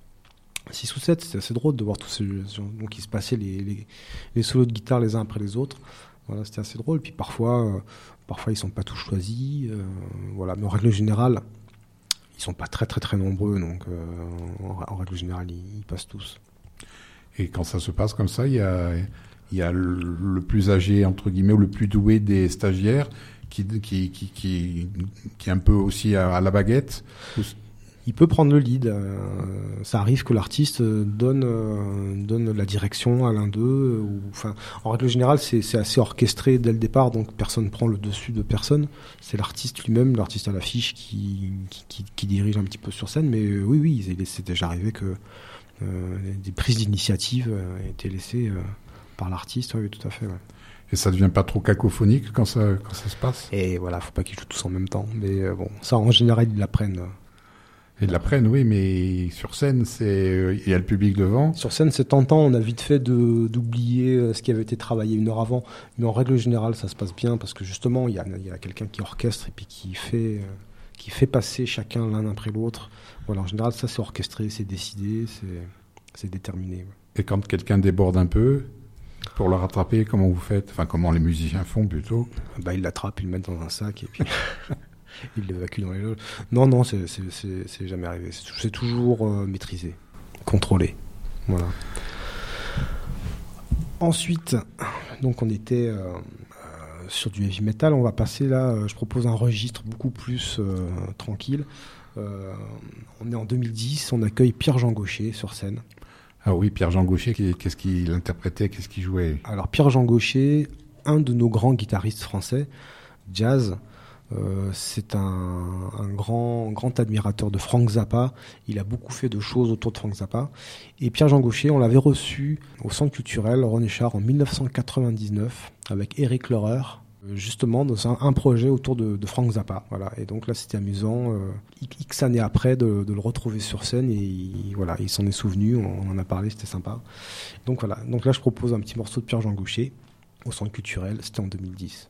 Six ou sept. C'était assez drôle de voir tous ces gens. Donc, ils se passaient les, les, les solos de guitare les uns après les autres. Voilà, c'était assez drôle. Puis parfois, euh, parfois ils sont pas tous choisis. Euh, voilà. Mais en règle générale, ils sont pas très, très, très nombreux. Donc, euh, en, en règle générale, ils, ils passent tous. Et quand ça se passe comme ça, il y a... Il y a le, le plus âgé, entre guillemets, ou le plus doué des stagiaires qui, qui, qui, qui, qui est un peu aussi à, à la baguette. Il peut prendre le lead. Euh, ça arrive que l'artiste donne, euh, donne la direction à l'un d'eux. Ou, enfin, en règle générale, c'est, c'est assez orchestré dès le départ, donc personne ne prend le dessus de personne. C'est l'artiste lui-même, l'artiste à l'affiche, qui, qui, qui, qui dirige un petit peu sur scène. Mais euh, oui, oui, c'est déjà arrivé que euh, des prises d'initiative euh, étaient laissées... Euh, par l'artiste, oui, tout à fait. Ouais. Et ça devient pas trop cacophonique quand ça, quand ça se passe ? Et voilà, faut pas qu'ils jouent tous en même temps. Mais euh, bon, ça, en général, ils l'apprennent. Ils l'apprennent, oui, mais sur scène, c'est il y a le public devant. Sur scène, c'est tentant. On a vite fait de, d'oublier ce qui avait été travaillé une heure avant. Mais en règle générale, ça se passe bien parce que justement, il y a, il y a quelqu'un qui orchestre et puis qui fait, euh, qui fait passer chacun l'un après l'autre. Voilà, en général, ça, c'est orchestré, c'est décidé, c'est, c'est déterminé. Ouais. Et quand quelqu'un déborde un peu, pour le rattraper, comment vous faites ? Enfin, comment les musiciens font plutôt ? Bah, ils l'attrapent, ils le mettent dans un sac et puis ils l'évacuent dans les loges. Non, non, c'est, c'est, c'est, c'est jamais arrivé. C'est, c'est toujours euh, maîtrisé, contrôlé. Voilà. Ensuite, donc on était euh, euh, sur du heavy metal. On va passer là, euh, je propose un registre beaucoup plus euh, tranquille. Euh, on est en deux mille dix, on accueille Pierre-Jean Gaucher sur scène. Ah oui, Pierre-Jean Gaucher, qu'est-ce qu'il interprétait, qu'est-ce qu'il jouait ? Alors Pierre-Jean Gaucher, un de nos grands guitaristes français, jazz, euh, c'est un, un grand, grand admirateur de Frank Zappa. Il a beaucoup fait de choses autour de Frank Zappa. Et Pierre-Jean Gaucher, on l'avait reçu au Centre culturel René Char en dix-neuf cent quatre-vingt-dix-neuf avec Éric Lehrer, justement dans un, un projet autour de, de Frank Zappa. Voilà. Et donc là, c'était amusant. Euh, X années après, de, de le retrouver sur scène. Et il, voilà, il s'en est souvenu. On, on en a parlé, c'était sympa. Donc voilà. Donc là, je propose un petit morceau de Pierre-Jean Gaucher au Centre culturel. C'était en deux mille dix.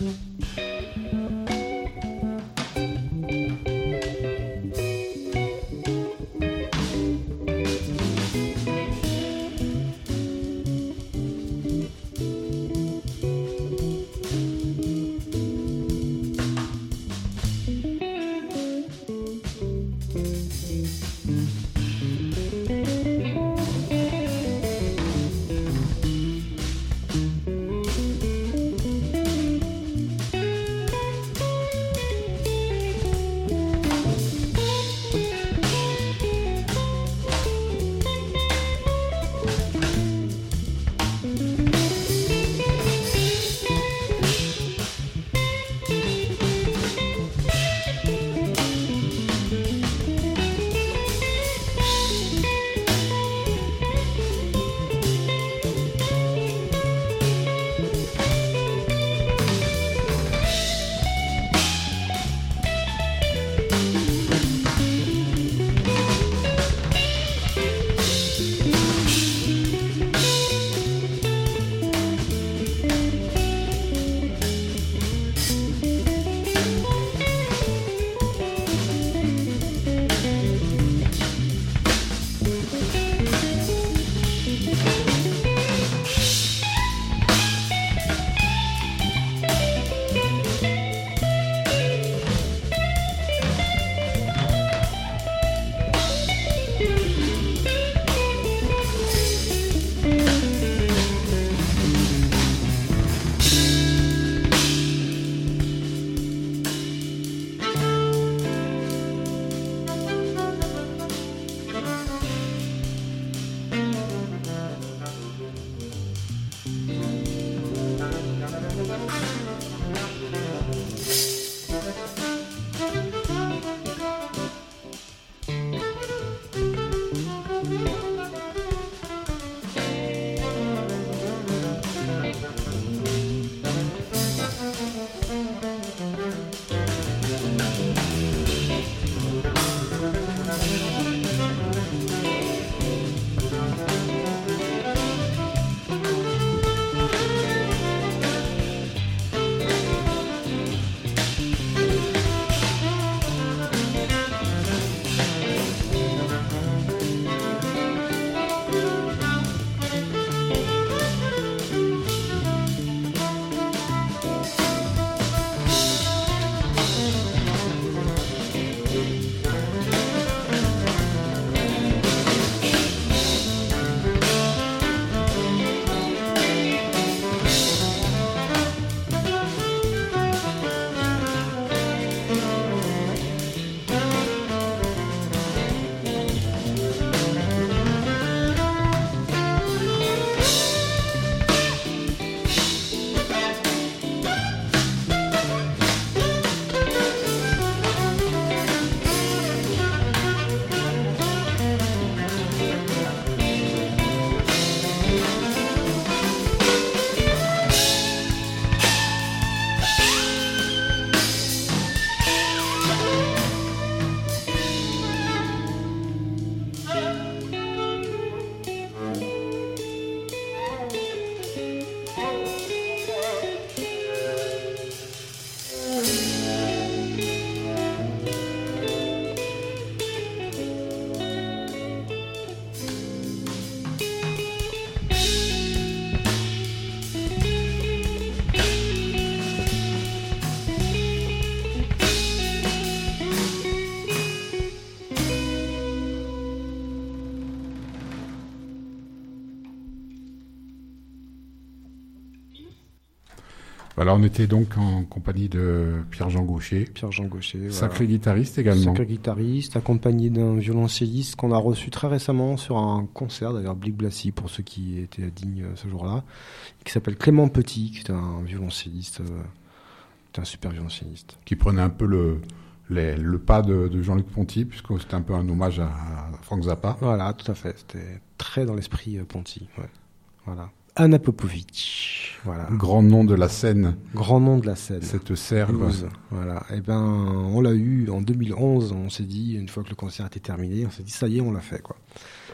Voilà, on était donc en compagnie de Pierre-Jean Gaucher. Pierre-Jean Gaucher, Sacré voilà. guitariste également. Sacré guitariste, accompagné d'un violoncelliste qu'on a reçu très récemment sur un concert, d'ailleurs Blic Blassi pour ceux qui étaient dignes ce jour-là, qui s'appelle Clément Petit, qui est un violoncelliste, euh, qui est un super violoncelliste. Qui prenait un peu le, les, le pas de, de Jean-Luc Ponty, puisque c'était un peu un hommage à, à Frank Zappa. Voilà, tout à fait. C'était très dans l'esprit euh, Ponty. Ouais. Voilà. Anna Popovic, voilà. Grand nom de la scène. Grand nom de la scène. Cette Serbe. Blues, voilà. Et ben, on l'a eu en deux mille onze. On s'est dit, une fois que le concert était terminé, on s'est dit, ça y est, on l'a fait, quoi.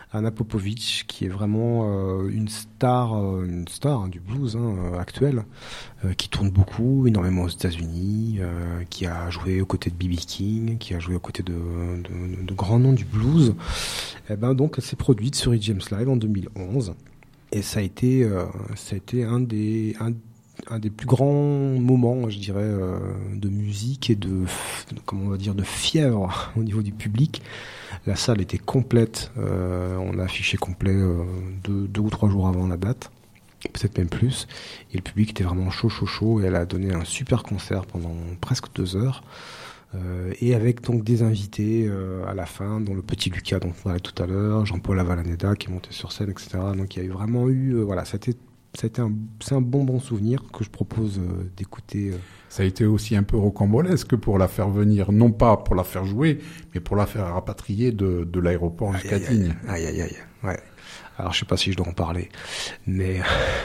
Anna Popovic, qui est vraiment euh, une star, euh, une star hein, du blues hein, actuel, euh, qui tourne beaucoup, énormément aux États-Unis, euh, qui a joué aux côtés de B B King, qui a joué aux côtés de, de, de grands noms du blues. Et ben donc, elle s'est produite sur E J M Live en deux mille onze, et ça a été, euh, ça a été un des, un, un des plus grands moments, je dirais, euh, de musique et de, de, comment on va dire, de fièvre au niveau du public. La salle était complète, euh, on a affiché complet euh, deux, deux ou trois jours avant la date, peut-être même plus, et le public était vraiment chaud, chaud, chaud, et elle a donné un super concert pendant presque deux heures, euh, et avec donc des invités euh, à la fin, dont le petit Lucas dont on parlait tout à l'heure, Jean-Paul Avallaneda qui est monté sur scène, et cetera. Donc il y a eu vraiment eu, euh, voilà, ça a été, ça a été un, c'est un bon bon souvenir que je propose euh, d'écouter. Euh, Ça a été aussi un peu rocambolesque pour la faire venir, non pas pour la faire jouer, mais pour la faire rapatrier de, de l'aéroport jusqu'à Aïe, aïe, Tignes. Aïe, aïe, aïe, ouais. Alors, je sais pas si je dois en parler, mais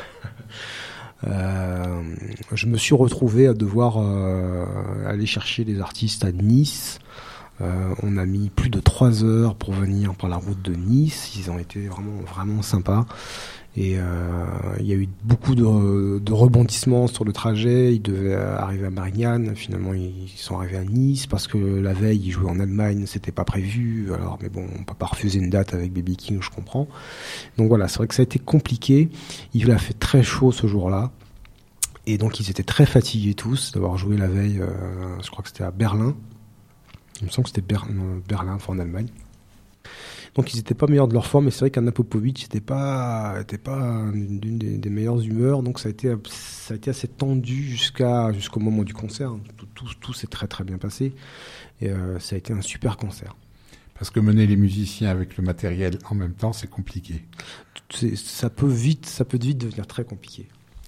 euh, je me suis retrouvé à devoir euh, aller chercher les artistes à Nice. Euh, on a mis plus de trois heures pour venir par la route de Nice. Ils ont été vraiment, vraiment sympas. Et euh, il y a eu beaucoup de, de rebondissements sur le trajet. Ils devaient arriver à Marignane. Finalement, ils sont arrivés à Nice parce que la veille, ils jouaient en Allemagne. C'était pas prévu. Alors, mais bon, on peut pas refuser une date avec B B King, je comprends. Donc voilà, c'est vrai que ça a été compliqué. Il a fait très chaud ce jour-là. Et donc, ils étaient très fatigués tous d'avoir joué la veille. Euh, je crois que c'était à Berlin. Il me semble que c'était Ber- Berlin, enfin en Allemagne. Donc ils n'étaient pas meilleurs de leur forme, mais c'est vrai qu'Anna Popovic n'était pas, était pas d'une des, des meilleures humeurs, donc ça a été, ça a été assez tendu jusqu'à, jusqu'au moment du concert. Tout, tout, tout s'est très très bien passé, et euh, ça a été un super concert. Parce que mener les musiciens avec le matériel en même temps, c'est compliqué. C'est, ça peut vite, ça peut vite devenir très compliqué.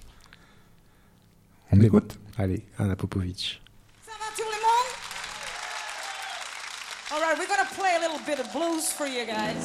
On mais écoute. Bon, allez, Anna Popovic. All right, we're gonna play a little bit of blues for you guys.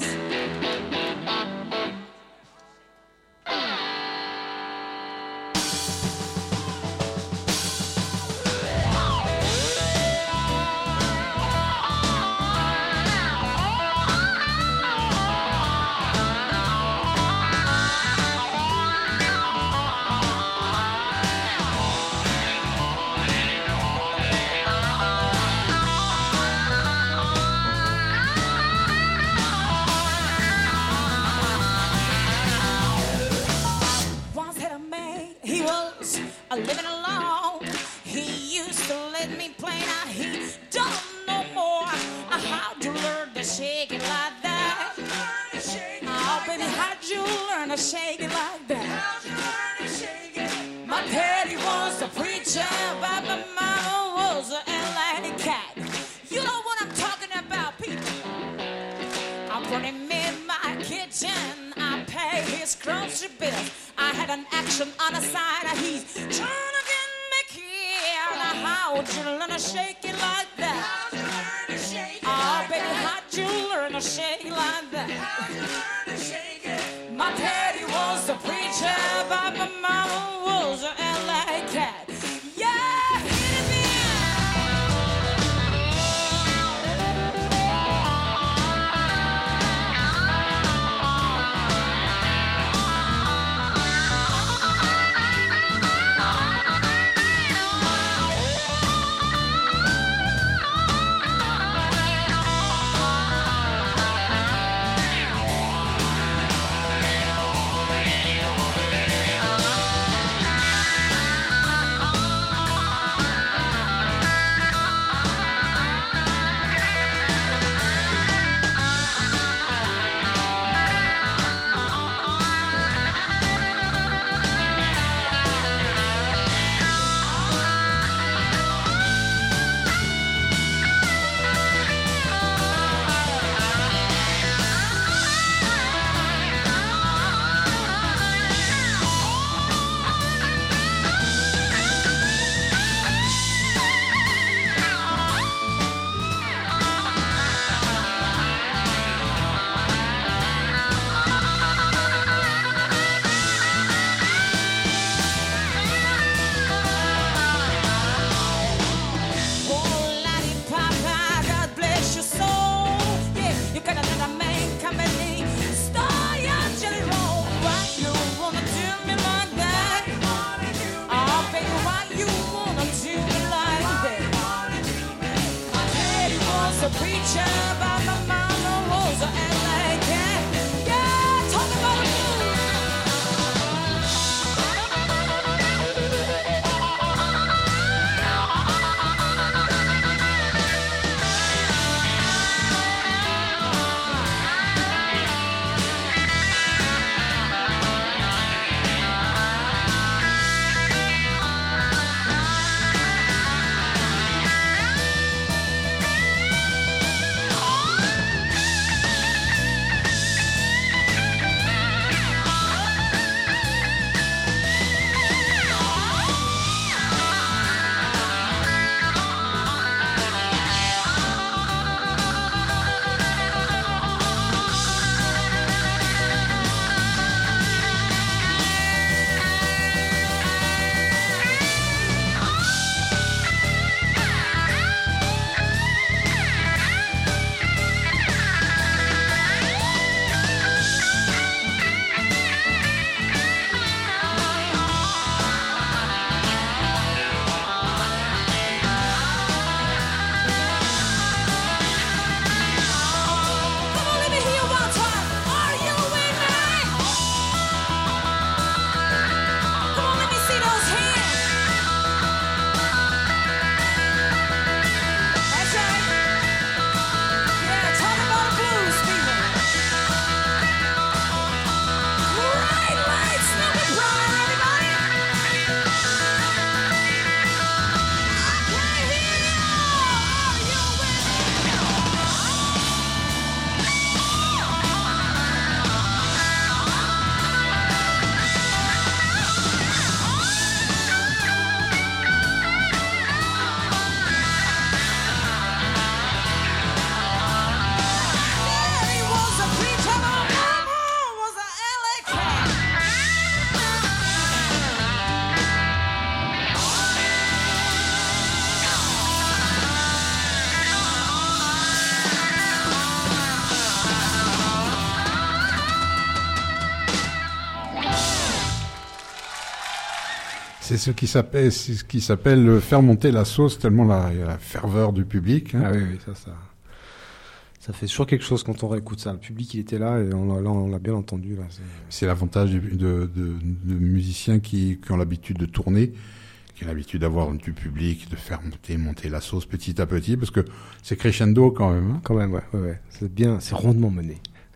Living alone, he used to let me play. Now he don't know more how to learn to shake it like that. Oh, baby, how'd you learn to shake it like that? My daddy was a preacher, but my mama was an L A cat. You know what I'm talking about, people? I brought him in my kitchen, I pay his grocery bills. I had an action on the side, he's trying to get me killed. How'd you learn to shake it like that? Oh, baby, how'd you learn to shake it like that? My daddy was a preacher, but my mama was an L A cat. Yeah, hit it in. was a preacher by the Mama Rosa and like that. Yeah, talk about a C'est ce qui s'appelle, c'est ce qui s'appelle faire monter la sauce tellement la, la ferveur du public. Hein. Ah oui, oui, ça, ça, ça fait toujours quelque chose quand on réécoute ça. Le public, il était là et on, là, on l'a bien entendu. Là, c'est... c'est l'avantage de, de, de, de musiciens qui, qui ont l'habitude de tourner, qui ont l'habitude d'avoir du public, de faire monter, monter la sauce petit à petit, parce que c'est crescendo quand même. Hein. Quand même, ouais, ouais, ouais. C'est bien, c'est rondement mené.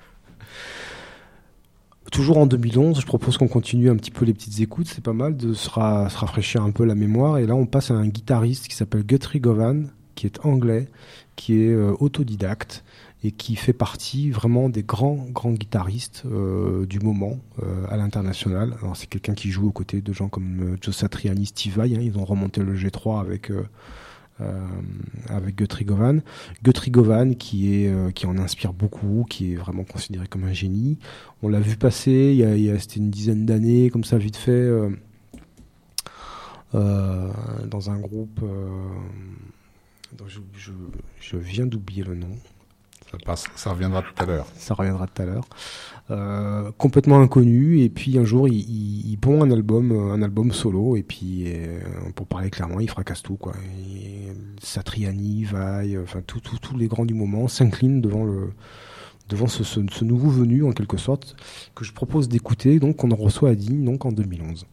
Toujours en deux mille onze, je propose qu'on continue un petit peu les petites écoutes, c'est pas mal de se, ra- se rafraîchir un peu la mémoire. Et là, on passe à un guitariste qui s'appelle Guthrie Govan, qui est anglais, qui est euh, autodidacte et qui fait partie vraiment des grands, grands guitaristes euh, du moment euh, à l'international. Alors, c'est quelqu'un qui joue aux côtés de gens comme euh, Joe Satriani, Steve Vai, hein, ils ont remonté le G trois avec... Euh, Euh, avec Guthrie Govan. Guthrie Govan qui est euh, qui en inspire beaucoup, qui est vraiment considéré comme un génie. On l'a vu passer il y a, il y a c'était une dizaine d'années comme ça vite fait euh, euh, dans un groupe euh, dont je, je, je viens d'oublier le nom. Ça passe, ça reviendra tout à l'heure. Ça reviendra tout à l'heure. Euh, complètement inconnu, et puis un jour il, il, il pond un album, un album solo, et puis euh, pour parler clairement, il fracasse tout, quoi. Et Satriani, Vai, enfin tous tout, tout les grands du moment s'inclinent devant le devant ce, ce, ce nouveau venu en quelque sorte que je propose d'écouter, donc qu'on en reçoit à Digne, donc en deux mille onze.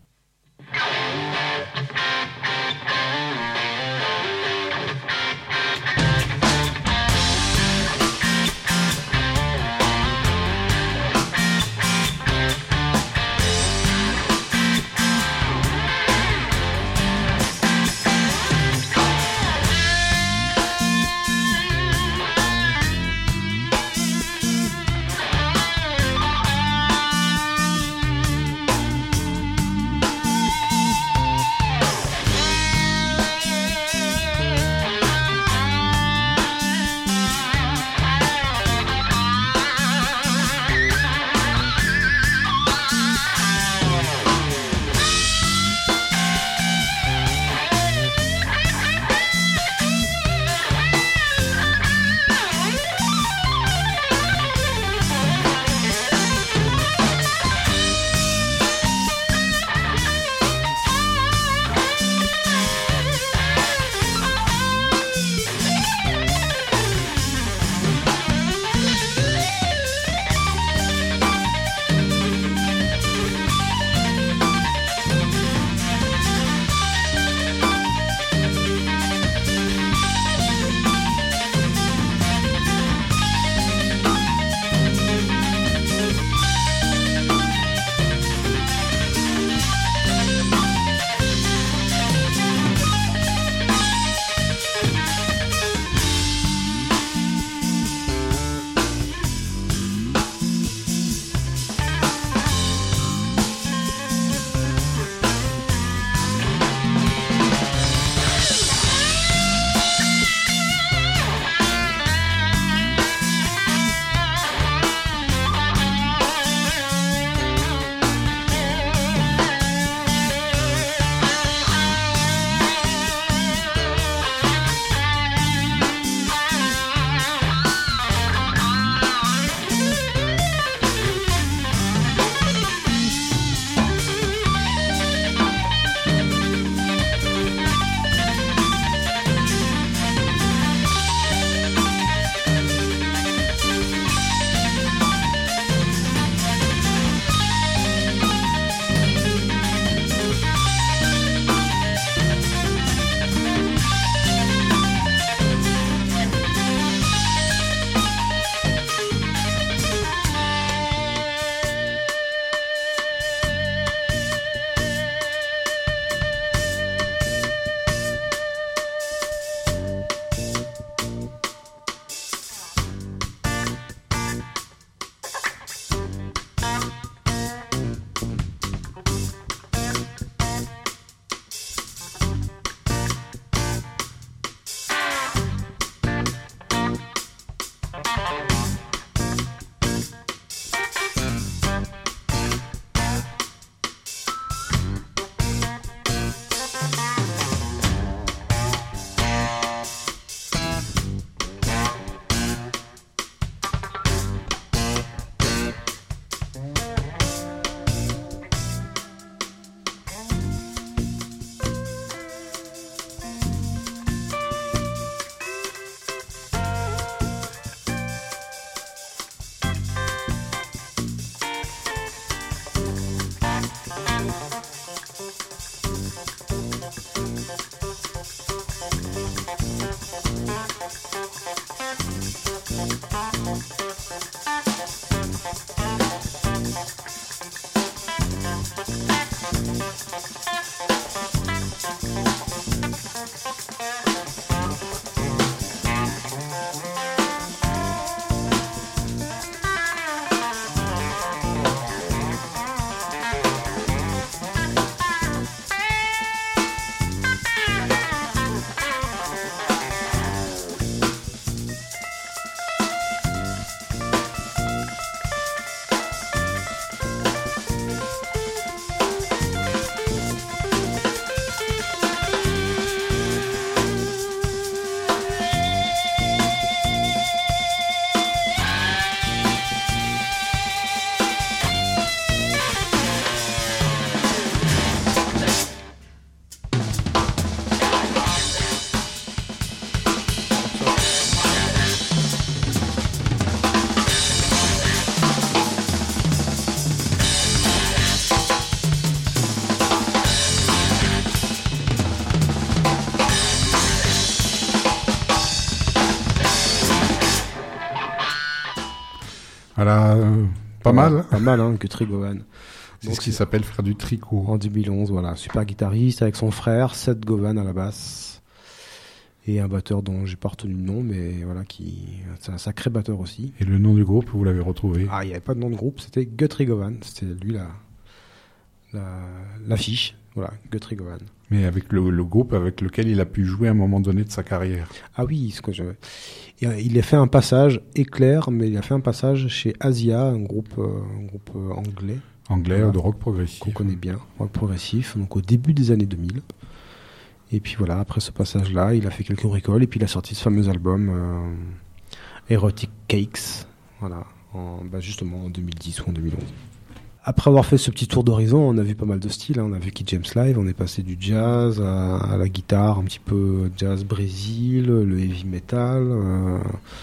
Voilà, euh, pas Ouais, mal. Pas mal, hein, Guthrie Govan. C'est Donc, ce qui s'appelle faire du tricot. En deux mille onze, voilà, super guitariste avec son frère, Seth Govan à la basse, et un batteur dont j'ai pas retenu le nom, mais voilà, qui, c'est un sacré batteur aussi. Et le nom du groupe, vous l'avez retrouvé? Ah, il n'y avait pas de nom de groupe, c'était Guthrie Govan, c'était lui la, la, l'affiche, voilà, Guthrie Govan. Mais avec le, le groupe avec lequel il a pu jouer à un moment donné de sa carrière. Ah oui, ce que je... Et, euh, il a fait un passage éclair, mais il a fait un passage chez Asia, un groupe, euh, un groupe euh, anglais. Anglais, Voilà. de rock progressif. Qu'on connaît bien, rock progressif, donc au début des années deux mille. Et puis voilà, après ce passage-là, il a fait quelques bricoles, et puis il a sorti ce fameux album euh, Erotic Cakes, voilà, en, bah justement en deux mille dix ou en deux mille onze. Après avoir fait ce petit tour d'horizon, on a vu pas mal de styles, hein. On a vu Keith James Live, on est passé du jazz à, à la guitare, un petit peu jazz Brésil, le heavy metal. Euh,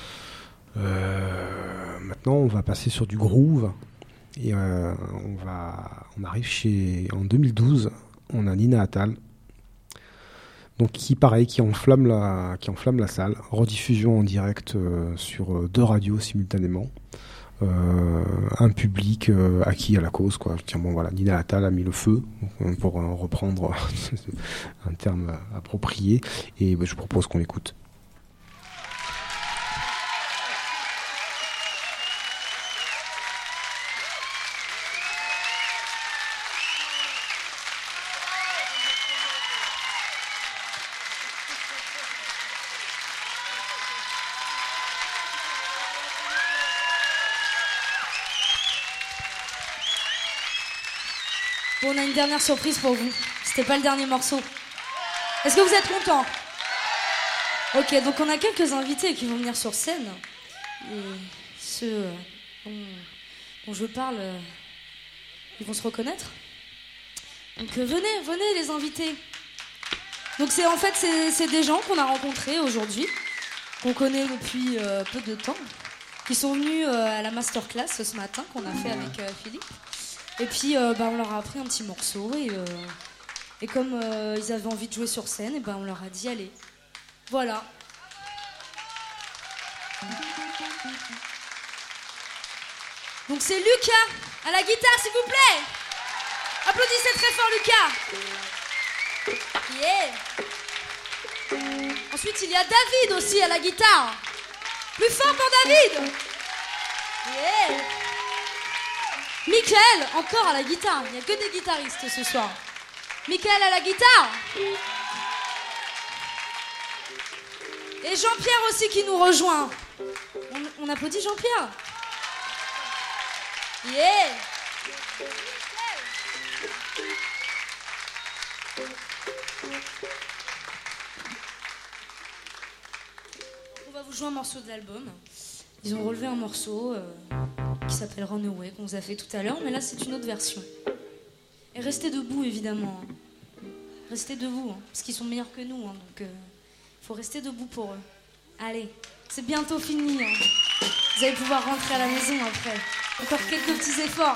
euh, maintenant, on va passer sur du groove. Et euh, on va, on arrive chez, en deux mille douze, on a Nina Attal, donc qui pareil, qui enflamme la, qui enflamme la salle, rediffusion en direct euh, sur euh, deux radios simultanément, euh, un public euh, acquis à la cause, quoi. Tiens, bon voilà, Nina Attal a mis le feu, pour euh, reprendre un terme approprié, et bah, je propose qu'on l'écoute. Bon, on a une dernière surprise pour vous. C'était pas le dernier morceau. Est-ce que vous êtes contents? Ok, donc on a quelques invités qui vont venir sur scène. Et ceux dont, dont je parle, ils vont se reconnaître. Donc euh, venez, venez les invités. Donc c'est en fait c'est, c'est des gens qu'on a rencontrés aujourd'hui, qu'on connaît depuis euh, peu de temps, qui sont venus euh, à la masterclass ce matin qu'on a fait avec euh, Philippe. Et puis, euh, bah, on leur a appris un petit morceau. Et, euh, et comme euh, ils avaient envie de jouer sur scène, et ben, on leur a dit allez. Voilà. Donc c'est Lucas à la guitare, s'il vous plaît. Applaudissez très fort, Lucas. Yeah. Ensuite, il y a David aussi à la guitare. Plus fort pour David. Yeah. Michael, encore à la guitare. Il n'y a que des guitaristes ce soir. Michael à la guitare. Et Jean-Pierre aussi qui nous rejoint. On, on applaudit Jean-Pierre. Yeah. On va vous jouer un morceau de l'album. Ils ont relevé un morceau euh, qui s'appelle Runaway, qu'on vous a fait tout à l'heure, mais là c'est une autre version. Et restez debout évidemment. Restez debout, hein, parce qu'ils sont meilleurs que nous, hein, donc il euh, faut rester debout pour eux. Allez, c'est bientôt fini. Hein. Vous allez pouvoir rentrer à la maison après. Encore quelques petits efforts.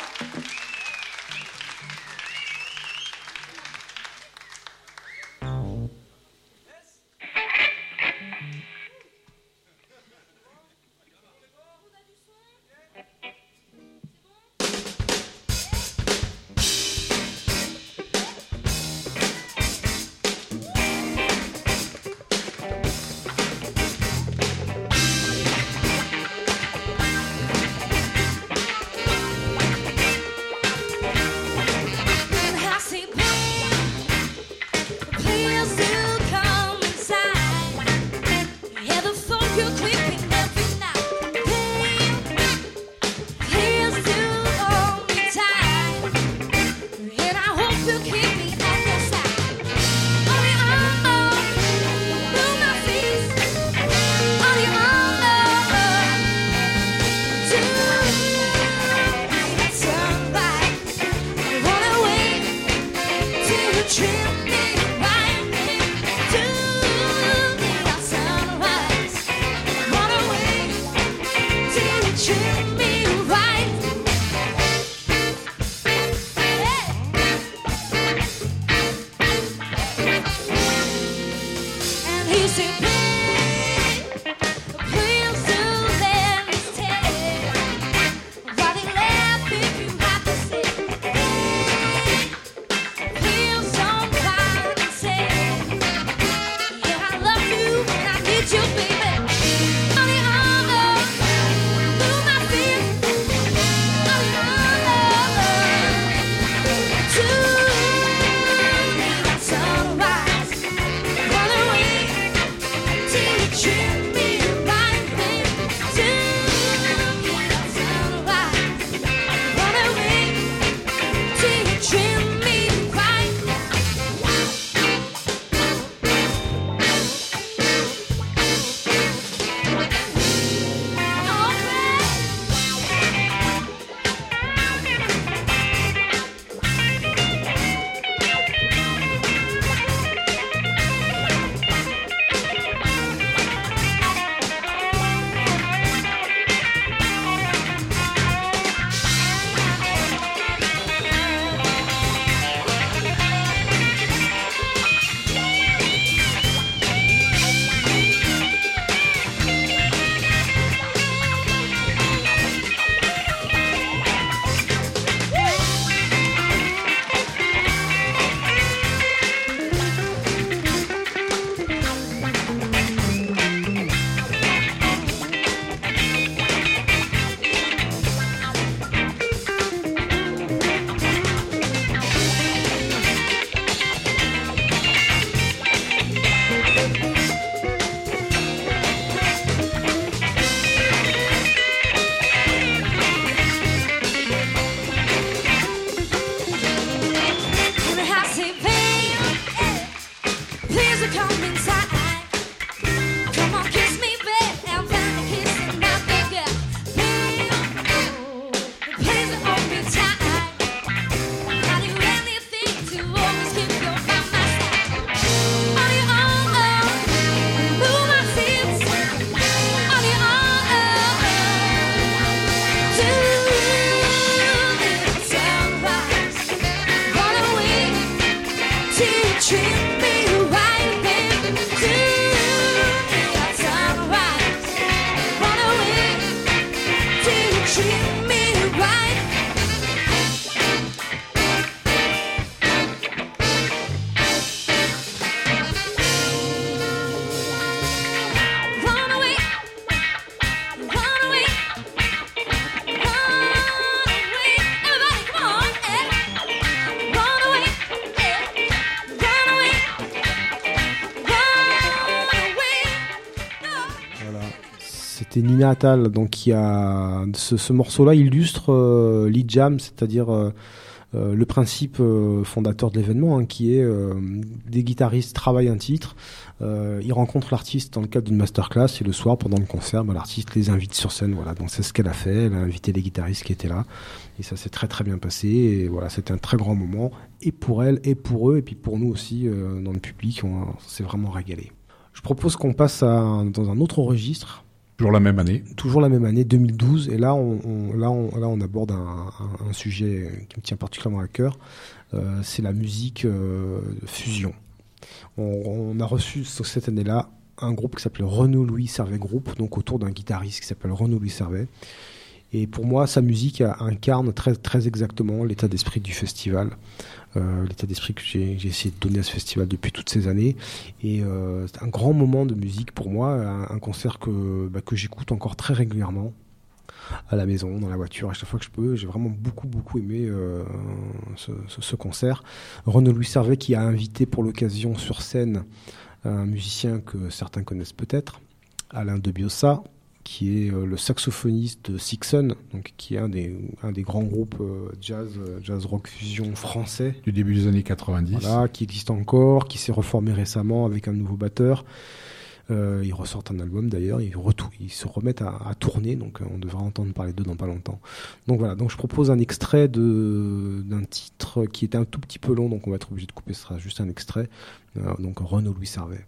c'était Nina Attal, donc qui a ce, ce morceau-là illustre euh, l'E Jam, c'est-à-dire euh, euh, le principe euh, fondateur de l'événement, hein, qui est euh, des guitaristes travaillent un titre, euh, ils rencontrent l'artiste dans le cadre d'une masterclass et le soir pendant le concert, bah, l'artiste les invite sur scène. Voilà, donc c'est ce qu'elle a fait. Elle a invité les guitaristes qui étaient là et ça s'est très très bien passé. Et voilà, c'était un très grand moment et pour elle et pour eux et puis pour nous aussi euh, dans le public, on, on s'est vraiment régalé. Je propose qu'on passe à, dans un autre registre. Toujours la même année. Toujours la même année, deux mille douze. Et là, on, on, là, on, là, on aborde un, un, un sujet qui me tient particulièrement à cœur. Euh, c'est la musique euh, fusion. On, on a reçu cette année-là un groupe qui s'appelle Renaud Louis Servet Group, donc autour d'un guitariste qui s'appelle Renaud Louis Servet. Et pour moi, sa musique incarne très, très exactement l'état d'esprit du festival. Euh, l'état d'esprit que j'ai, j'ai essayé de donner à ce festival depuis toutes ces années. Et euh, c'est un grand moment de musique pour moi, un, un concert que, bah, que j'écoute encore très régulièrement à la maison, dans la voiture, à chaque fois que je peux. J'ai vraiment beaucoup, beaucoup aimé euh, ce, ce, ce concert. Renaud Louis Servet qui a invité pour l'occasion sur scène un musicien que certains connaissent peut-être, Alain de Biossa, qui est euh, le saxophoniste de Sixon, donc qui est un des, un des grands groupes euh, jazz, euh, jazz rock fusion français. Du début des années quatre-vingt-dix. Voilà, qui existe encore, qui s'est reformé récemment avec un nouveau batteur. Euh, ils ressortent un album d'ailleurs, ils, retou- ils se remettent à, à tourner, donc euh, on devra entendre parler d'eux dans pas longtemps. Donc voilà, donc je propose un extrait de, d'un titre qui était un tout petit peu long, donc on va être obligé de couper, ce sera juste un extrait. Euh, donc Renaud Louis Servet.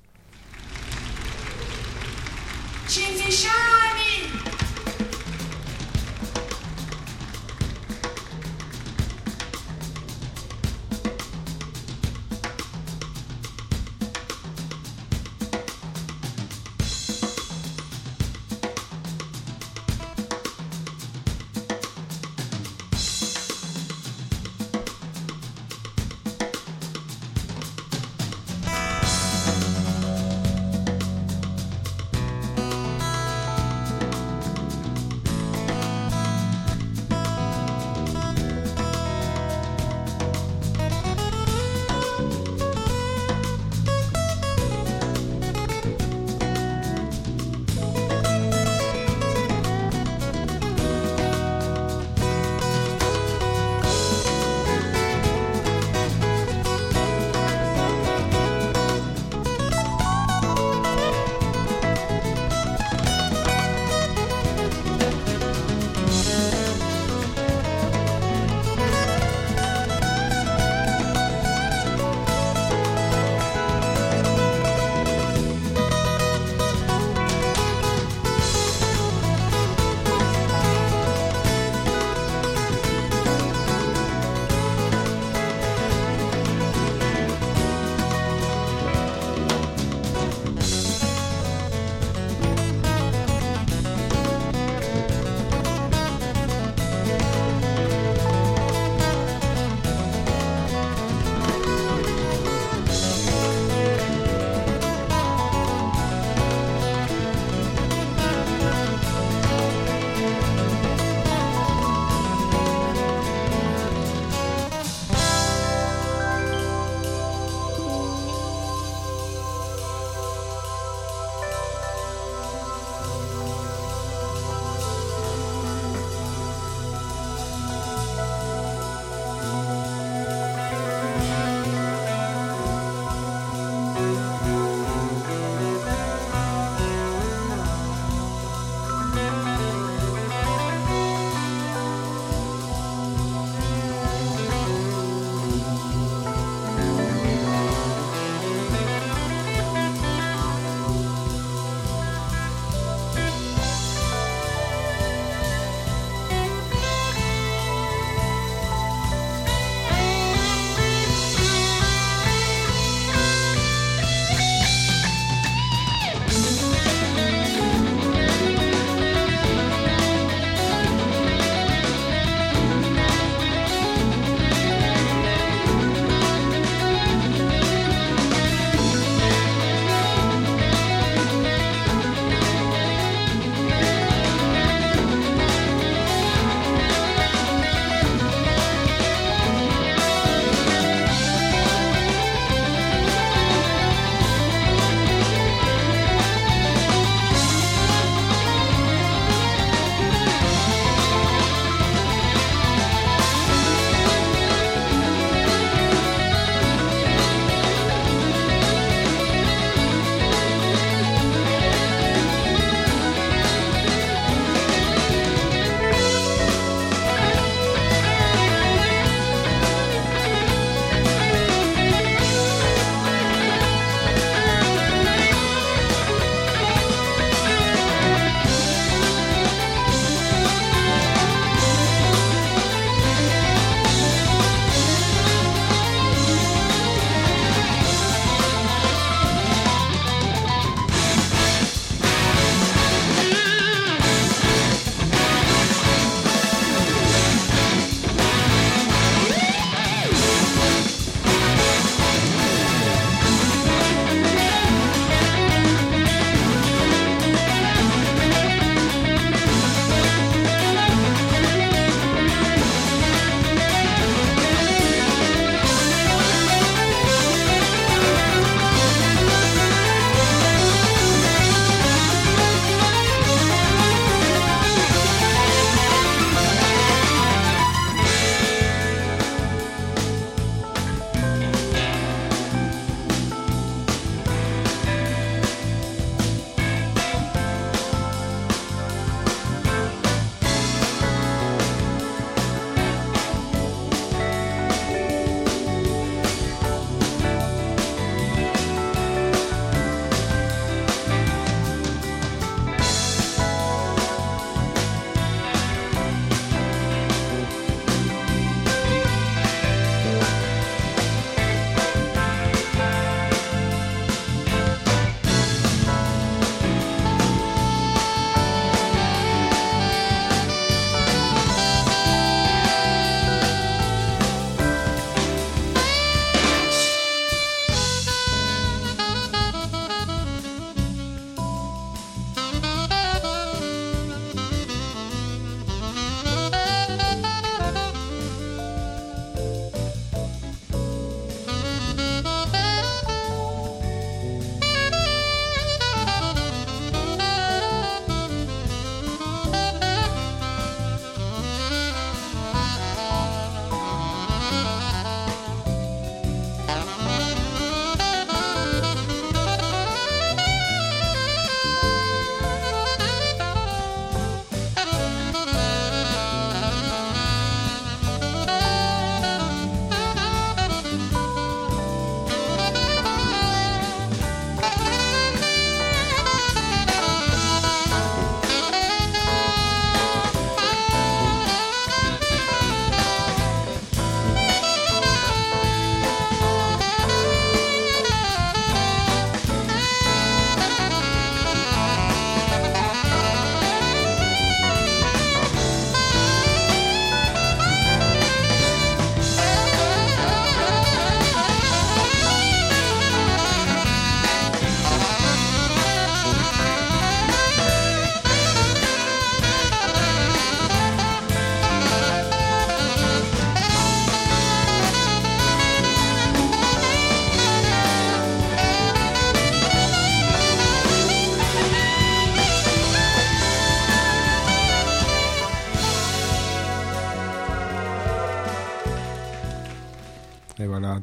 Chinzy Shiny!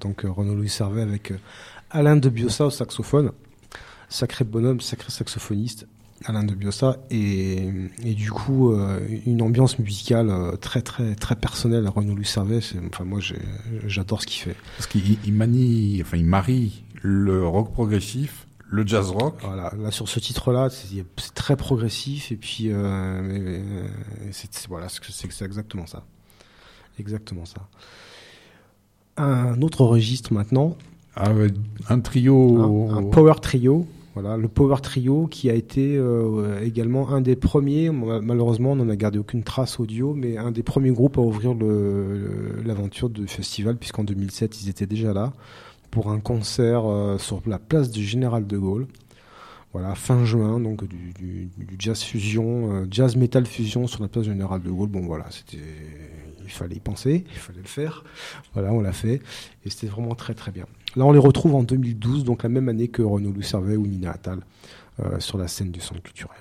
donc euh, Renaud Louis Servet avec euh, Alain de Biossa au saxophone. Sacré bonhomme, sacré saxophoniste, Alain de Biossa. Et, et du coup, euh, une ambiance musicale euh, très, très, très personnelle. Renaud Louis Servet, c'est, enfin, moi, j'ai, j'adore ce qu'il fait. Parce qu'il il manie, enfin, il marie le rock progressif, le jazz rock. Voilà, là sur ce titre-là, c'est, c'est très progressif et puis euh, c'est, c'est, voilà, c'est, c'est exactement ça, exactement ça. Un autre registre maintenant, Ah, ouais, un trio, un, un power trio. Voilà, le power trio qui a été euh, également un des premiers. Malheureusement, on n'en a gardé aucune trace audio, mais un des premiers groupes à ouvrir le, le, l'aventure du festival, puisqu'en deux mille sept, ils étaient déjà là pour un concert euh, sur la place du Général de Gaulle. Voilà, fin juin, donc du, du, du jazz fusion, euh, jazz metal fusion sur la place du Général de Gaulle. Bon, voilà, c'était, il fallait y penser, il fallait le faire. Voilà, on l'a fait, et c'était vraiment très très bien. Là, on les retrouve en deux mille douze, donc la même année que Renaud Louis Servet ou Nina Attal, euh, sur la scène du centre culturel.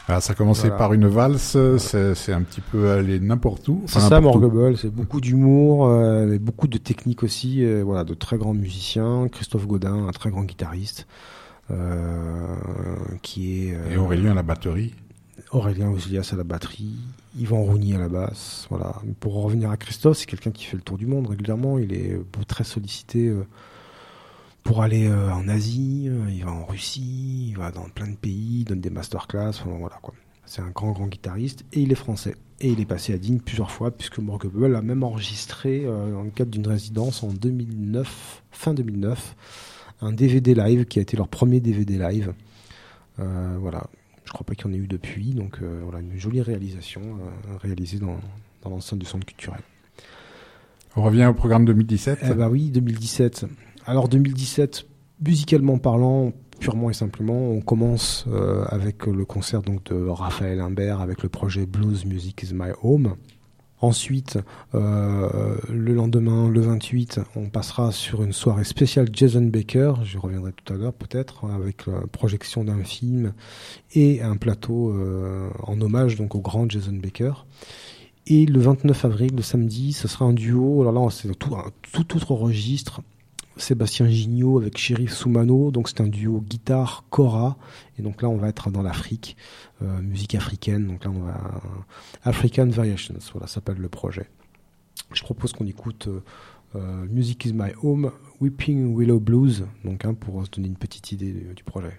Ah, ça a commencé Voilà. par une valse, c'est, c'est un petit peu aller n'importe où. C'est Enfin, ça, n'importe où. Morguebeul, c'est beaucoup d'humour, euh, et beaucoup de technique aussi, euh, voilà, de très grands musiciens. Christophe Godin, un très grand guitariste, euh, qui est euh, Et Aurélien à la batterie. Aurélien Ouslias à la batterie, Yvan Rougny à la basse. Voilà. Pour revenir à Christophe, c'est quelqu'un qui fait le tour du monde régulièrement. Il est euh, très sollicité euh, pour aller euh, en Asie, euh, il va en Russie, il va dans plein de pays, il donne des masterclass. Enfin, voilà, quoi. C'est un grand, grand guitariste et il est français. Et il est passé à Digne plusieurs fois, puisque Morguebeul a même enregistré, euh, dans le cadre d'une résidence en deux mille neuf, fin deux mille neuf, un D V D live qui a été leur premier D V D live. Euh, voilà. Je crois pas qu'il y en ait eu depuis, donc euh, voilà, une jolie réalisation euh, réalisée dans, dans l'enceinte du centre culturel. On revient au programme deux mille dix-sept. Eh ben oui, deux mille dix-sept. Alors deux mille dix-sept, musicalement parlant, purement et simplement, on commence euh, avec le concert donc de Raphaël Imbert avec le projet Blues Music is My Home. Ensuite, euh, le lendemain, le vingt-huit, on passera sur une soirée spéciale Jason Baker, je reviendrai tout à l'heure peut-être, avec la projection d'un film et un plateau euh, en hommage donc au grand Jason Baker. Et le vingt-neuf avril, le samedi, ce sera un duo, alors là c'est tout, un tout autre registre, Sébastien Gignot avec Chérif Soumano, donc c'est un duo guitare-cora, et donc là on va être dans l'Afrique, euh, musique africaine, donc là on va African Variations, voilà, ça s'appelle le projet. Je propose qu'on écoute euh, euh, Music is My Home, Weeping Willow Blues, donc hein, pour se donner une petite idée du, du projet.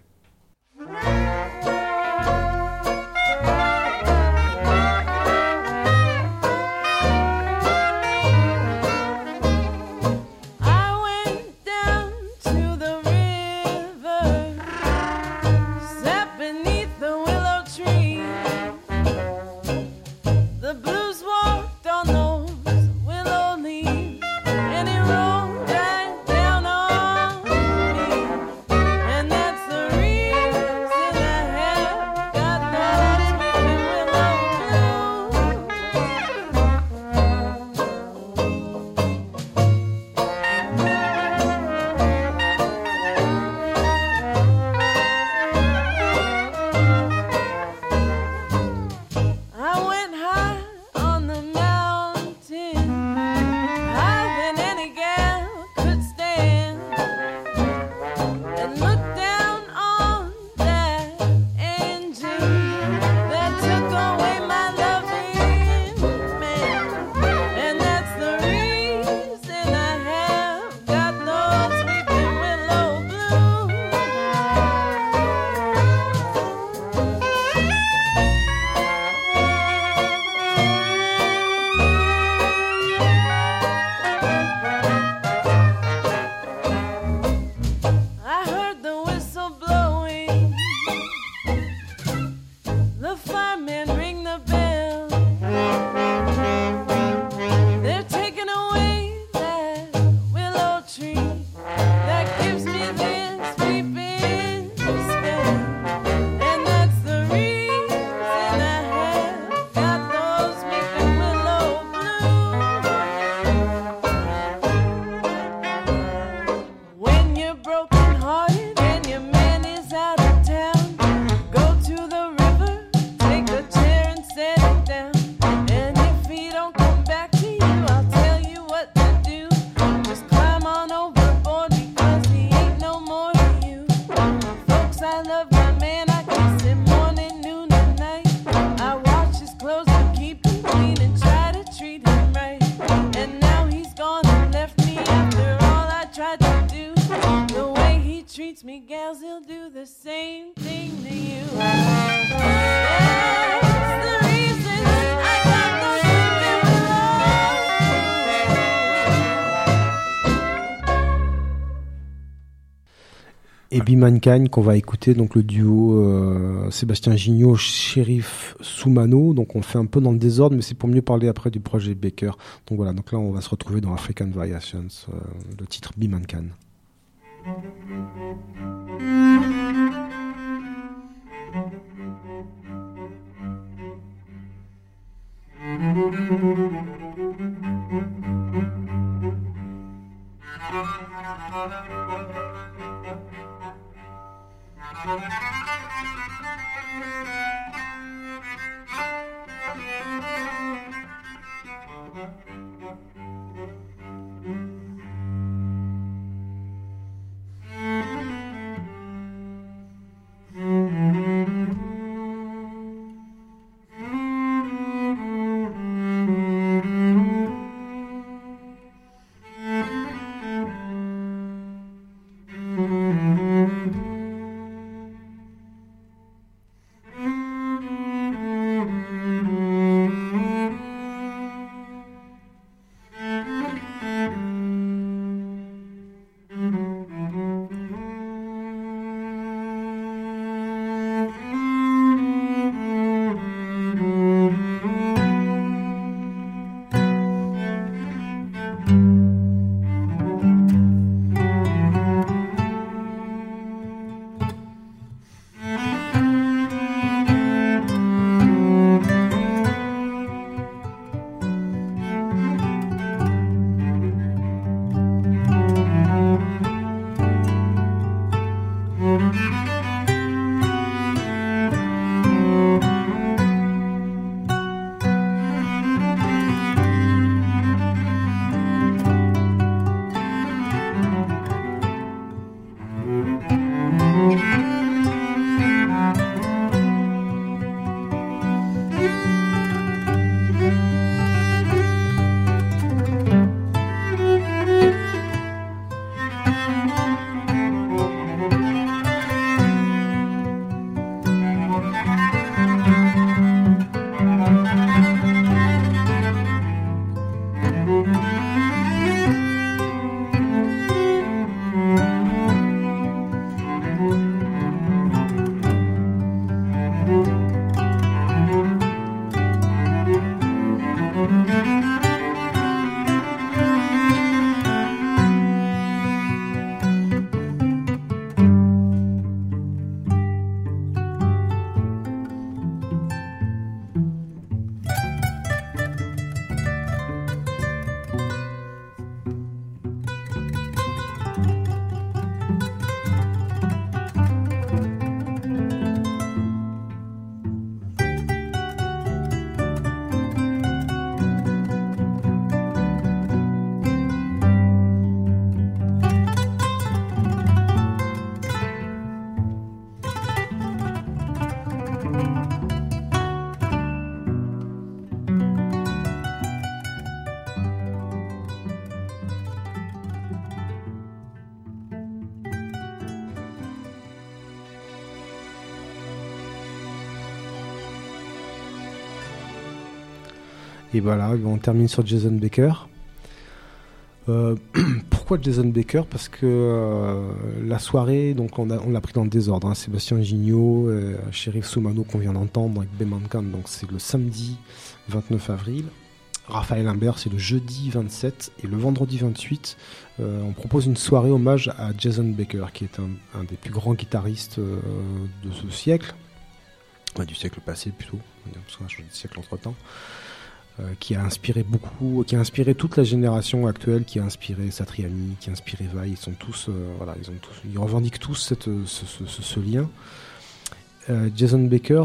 Et Be Mankind qu'on va écouter, donc le duo euh, Sébastien Gignot, Chérif Soumano. Donc on fait un peu dans le désordre, mais c'est pour mieux parler après du projet Baker. Donc voilà, donc là on va se retrouver dans African Variations, euh, le titre Be Mankind. Thank you. Et voilà, on termine sur Jason Baker. Euh, pourquoi Jason Baker? Parce que euh, la soirée, donc on, a, on l'a pris dans le désordre. Hein. Sébastien Gignot, euh, Sheriff Soumano qu'on vient d'entendre avec Bemancan, donc c'est le samedi vingt-neuf avril. Raphaël Imbert, c'est le jeudi vingt-sept. Et le vendredi vingt-huit, euh, on propose une soirée hommage à Jason Baker, qui est un, un des plus grands guitaristes euh, de ce siècle. Ouais, du siècle passé plutôt, parce qu'on a changé de siècle entre temps. Euh, qui a inspiré beaucoup, qui a inspiré toute la génération actuelle, qui a inspiré Satriani, qui a inspiré Vai. Ils sont tous, euh, voilà, ils ont tous, ils revendiquent tous cette, ce, ce, ce, ce lien. Euh, Jason Baker,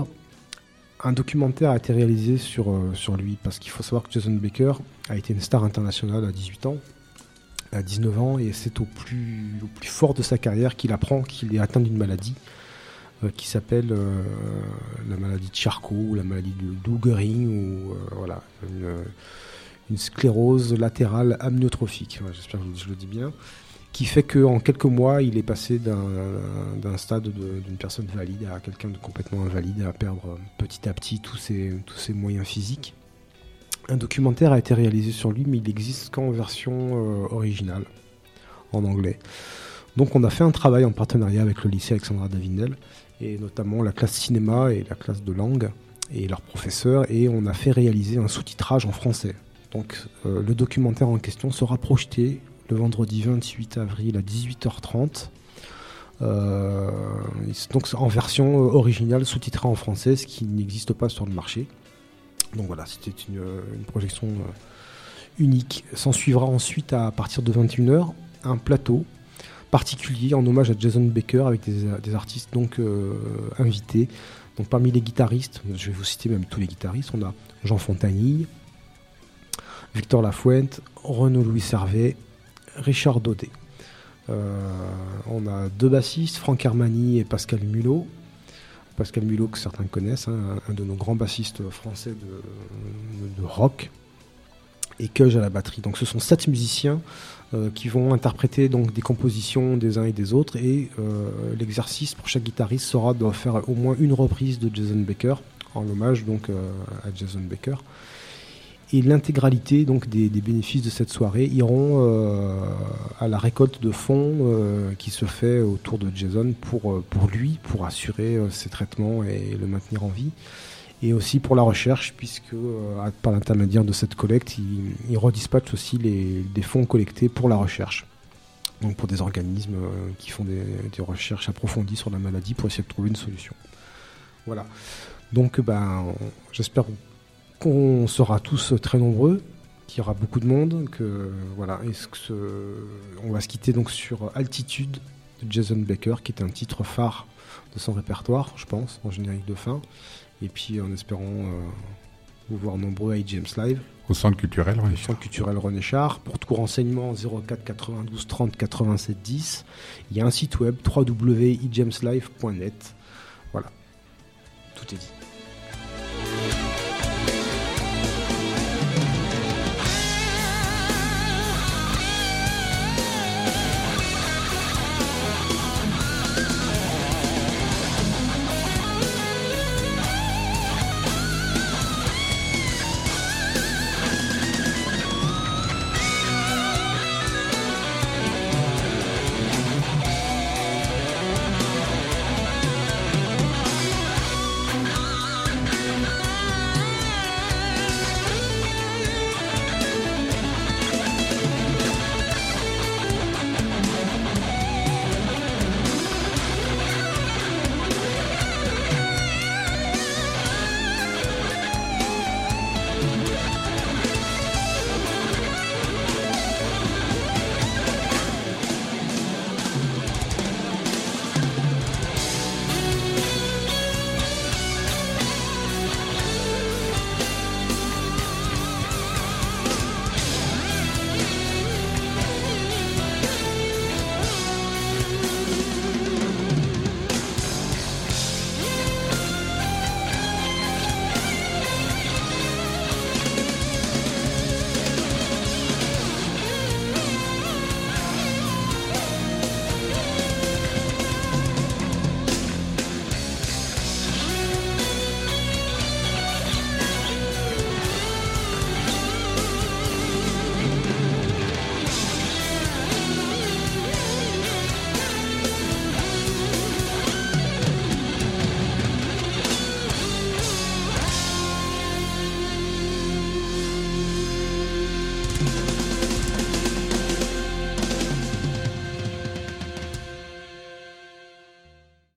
un documentaire a été réalisé sur euh, sur lui, parce qu'il faut savoir que Jason Baker a été une star internationale à dix-huit ans, à dix-neuf ans, et c'est au plus au plus fort de sa carrière qu'il apprend qu'il est atteint d'une maladie euh, qui s'appelle euh, la maladie de Charcot ou la maladie de Lou Gehrig ou euh, voilà une, une sclérose latérale amyotrophique. Ouais, j'espère que je le dis bien. Qui fait qu'en quelques mois, il est passé d'un, d'un stade de, d'une personne valide à quelqu'un de complètement invalide, à perdre petit à petit tous ses, tous ses moyens physiques. Un documentaire a été réalisé sur lui, mais il n'existe qu'en version euh, originale, en anglais. Donc on a fait un travail en partenariat avec le lycée Alexandra Davinel, et notamment la classe cinéma et la classe de langue, et leurs professeurs, et on a fait réaliser un sous-titrage en français. Donc euh, le documentaire en question sera projeté le vendredi vingt-huit avril à dix-huit heures trente, euh, donc en version originale sous-titrée en français, ce qui n'existe pas sur le marché. Donc voilà, c'était une, une projection unique. S'en suivra ensuite à partir de vingt et une heures un plateau particulier en hommage à Jason Baker avec des, des artistes donc euh, invités. Donc parmi les guitaristes, je vais vous citer même tous les guitaristes, on a Jean Fontanille, Victor Lafuente, Renaud Louis Servet, Richard Daudet. Euh, on a deux bassistes, Franck Hermani et Pascal Mulot. Pascal Mulot, que certains connaissent, hein, un de nos grands bassistes français de, de rock, et Keuge à la batterie. Donc ce sont sept musiciens euh, qui vont interpréter donc, des compositions des uns et des autres, et euh, l'exercice pour chaque guitariste sera de faire au moins une reprise de Jason Baker, en hommage donc euh, à Jason Baker. Et l'intégralité donc des, des bénéfices de cette soirée iront euh, à la récolte de fonds euh, qui se fait autour de Jason pour, pour lui, pour assurer euh, ses traitements et le maintenir en vie. Et aussi pour la recherche, puisque euh, par l'intermédiaire de cette collecte, il, il redispatche aussi les, des fonds collectés pour la recherche. Donc pour des organismes euh, qui font des, des recherches approfondies sur la maladie pour essayer de trouver une solution. Voilà. Donc ben, j'espère qu'on sera tous très nombreux, qu'il y aura beaucoup de monde, que voilà, et que ce, on va se quitter donc sur Altitude de Jason Baker, qui est un titre phare de son répertoire, je pense, en générique de fin, et puis en espérant euh, vous voir nombreux à iGames Live. Au Centre culturel René Char. Au Centre culturel René Char. Pour tout renseignement, zéro quatre quatre-vingt-douze trente quatre-vingt-sept dix. Il y a un site web, w w w point i james live point net. Voilà, tout est dit.